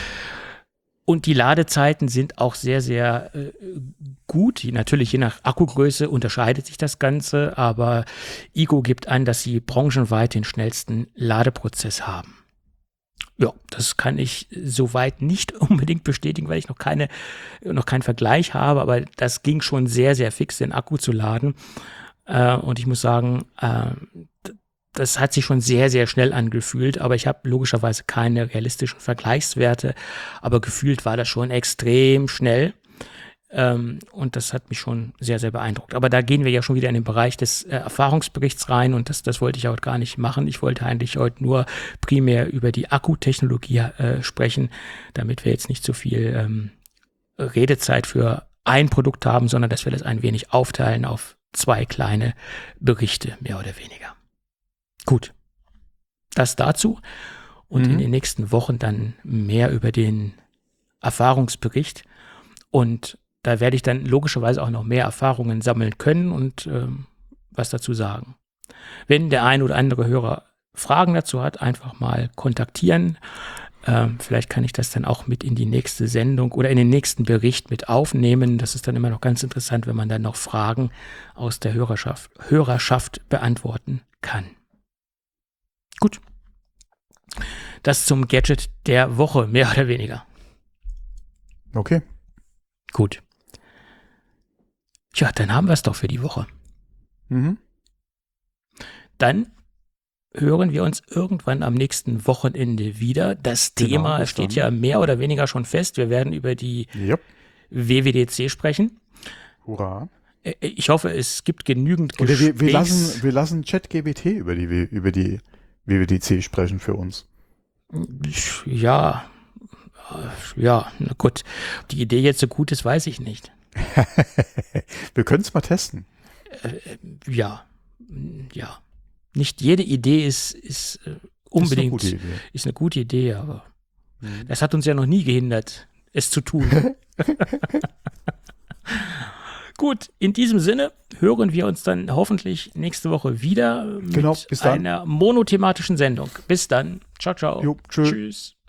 Und die Ladezeiten sind auch sehr, sehr äh, gut. Natürlich, je nach Akkugröße unterscheidet sich das Ganze, aber Igo gibt an, dass sie branchenweit den schnellsten Ladeprozess haben. Ja, das kann ich soweit nicht unbedingt bestätigen, weil ich noch keine, noch keinen Vergleich habe, aber das ging schon sehr, sehr fix, den Akku zu laden. Äh, und ich muss sagen, äh, das hat sich schon sehr, sehr schnell angefühlt, aber ich habe logischerweise keine realistischen Vergleichswerte, aber gefühlt war das schon extrem schnell ähm, und das hat mich schon sehr, sehr beeindruckt. Aber da gehen wir ja schon wieder in den Bereich des äh, Erfahrungsberichts rein und das, das wollte ich heute gar nicht machen. Ich wollte eigentlich heute nur primär über die Akkutechnologie äh, sprechen, damit wir jetzt nicht so viel ähm, Redezeit für ein Produkt haben, sondern dass wir das ein wenig aufteilen auf zwei kleine Berichte, mehr oder weniger. Gut, das dazu und mhm. in den nächsten Wochen dann mehr über den Erfahrungsbericht und da werde ich dann logischerweise auch noch mehr Erfahrungen sammeln können und ähm, was dazu sagen. Wenn der ein oder andere Hörer Fragen dazu hat, einfach mal kontaktieren. Ähm, vielleicht kann ich das dann auch mit in die nächste Sendung oder in den nächsten Bericht mit aufnehmen. Das ist dann immer noch ganz interessant, wenn man dann noch Fragen aus der Hörerschaft, Hörerschaft beantworten kann. Gut, das zum Gadget der Woche, mehr oder weniger. Okay. Gut. Ja, dann haben wir es doch für die Woche. Mhm. Dann hören wir uns irgendwann am nächsten Wochenende wieder. Das Genau, Thema bis steht dann. ja mehr oder weniger schon fest. Wir werden über die Yep. W W D C sprechen. Hurra. Äh, Ich hoffe, es gibt genügend Oder wir, wir Gesprächs- lassen, wir lassen ChatGPT über die, W- über die W W D C sprechen für uns. Ja, äh, ja, na gut. Ob die Idee jetzt so gut ist, weiß ich nicht. Wir können es mal testen. Äh, ja, ja. Nicht jede Idee ist, ist äh, unbedingt Das ist eine gute Idee. ist eine gute Idee, aber Mhm. das hat uns ja noch nie gehindert, es zu tun. Gut, in diesem Sinne hören wir uns dann hoffentlich nächste Woche wieder mit Genau, bis dann. einer monothematischen Sendung. Bis dann. Ciao, ciao. Jo, tschö. Tschüss.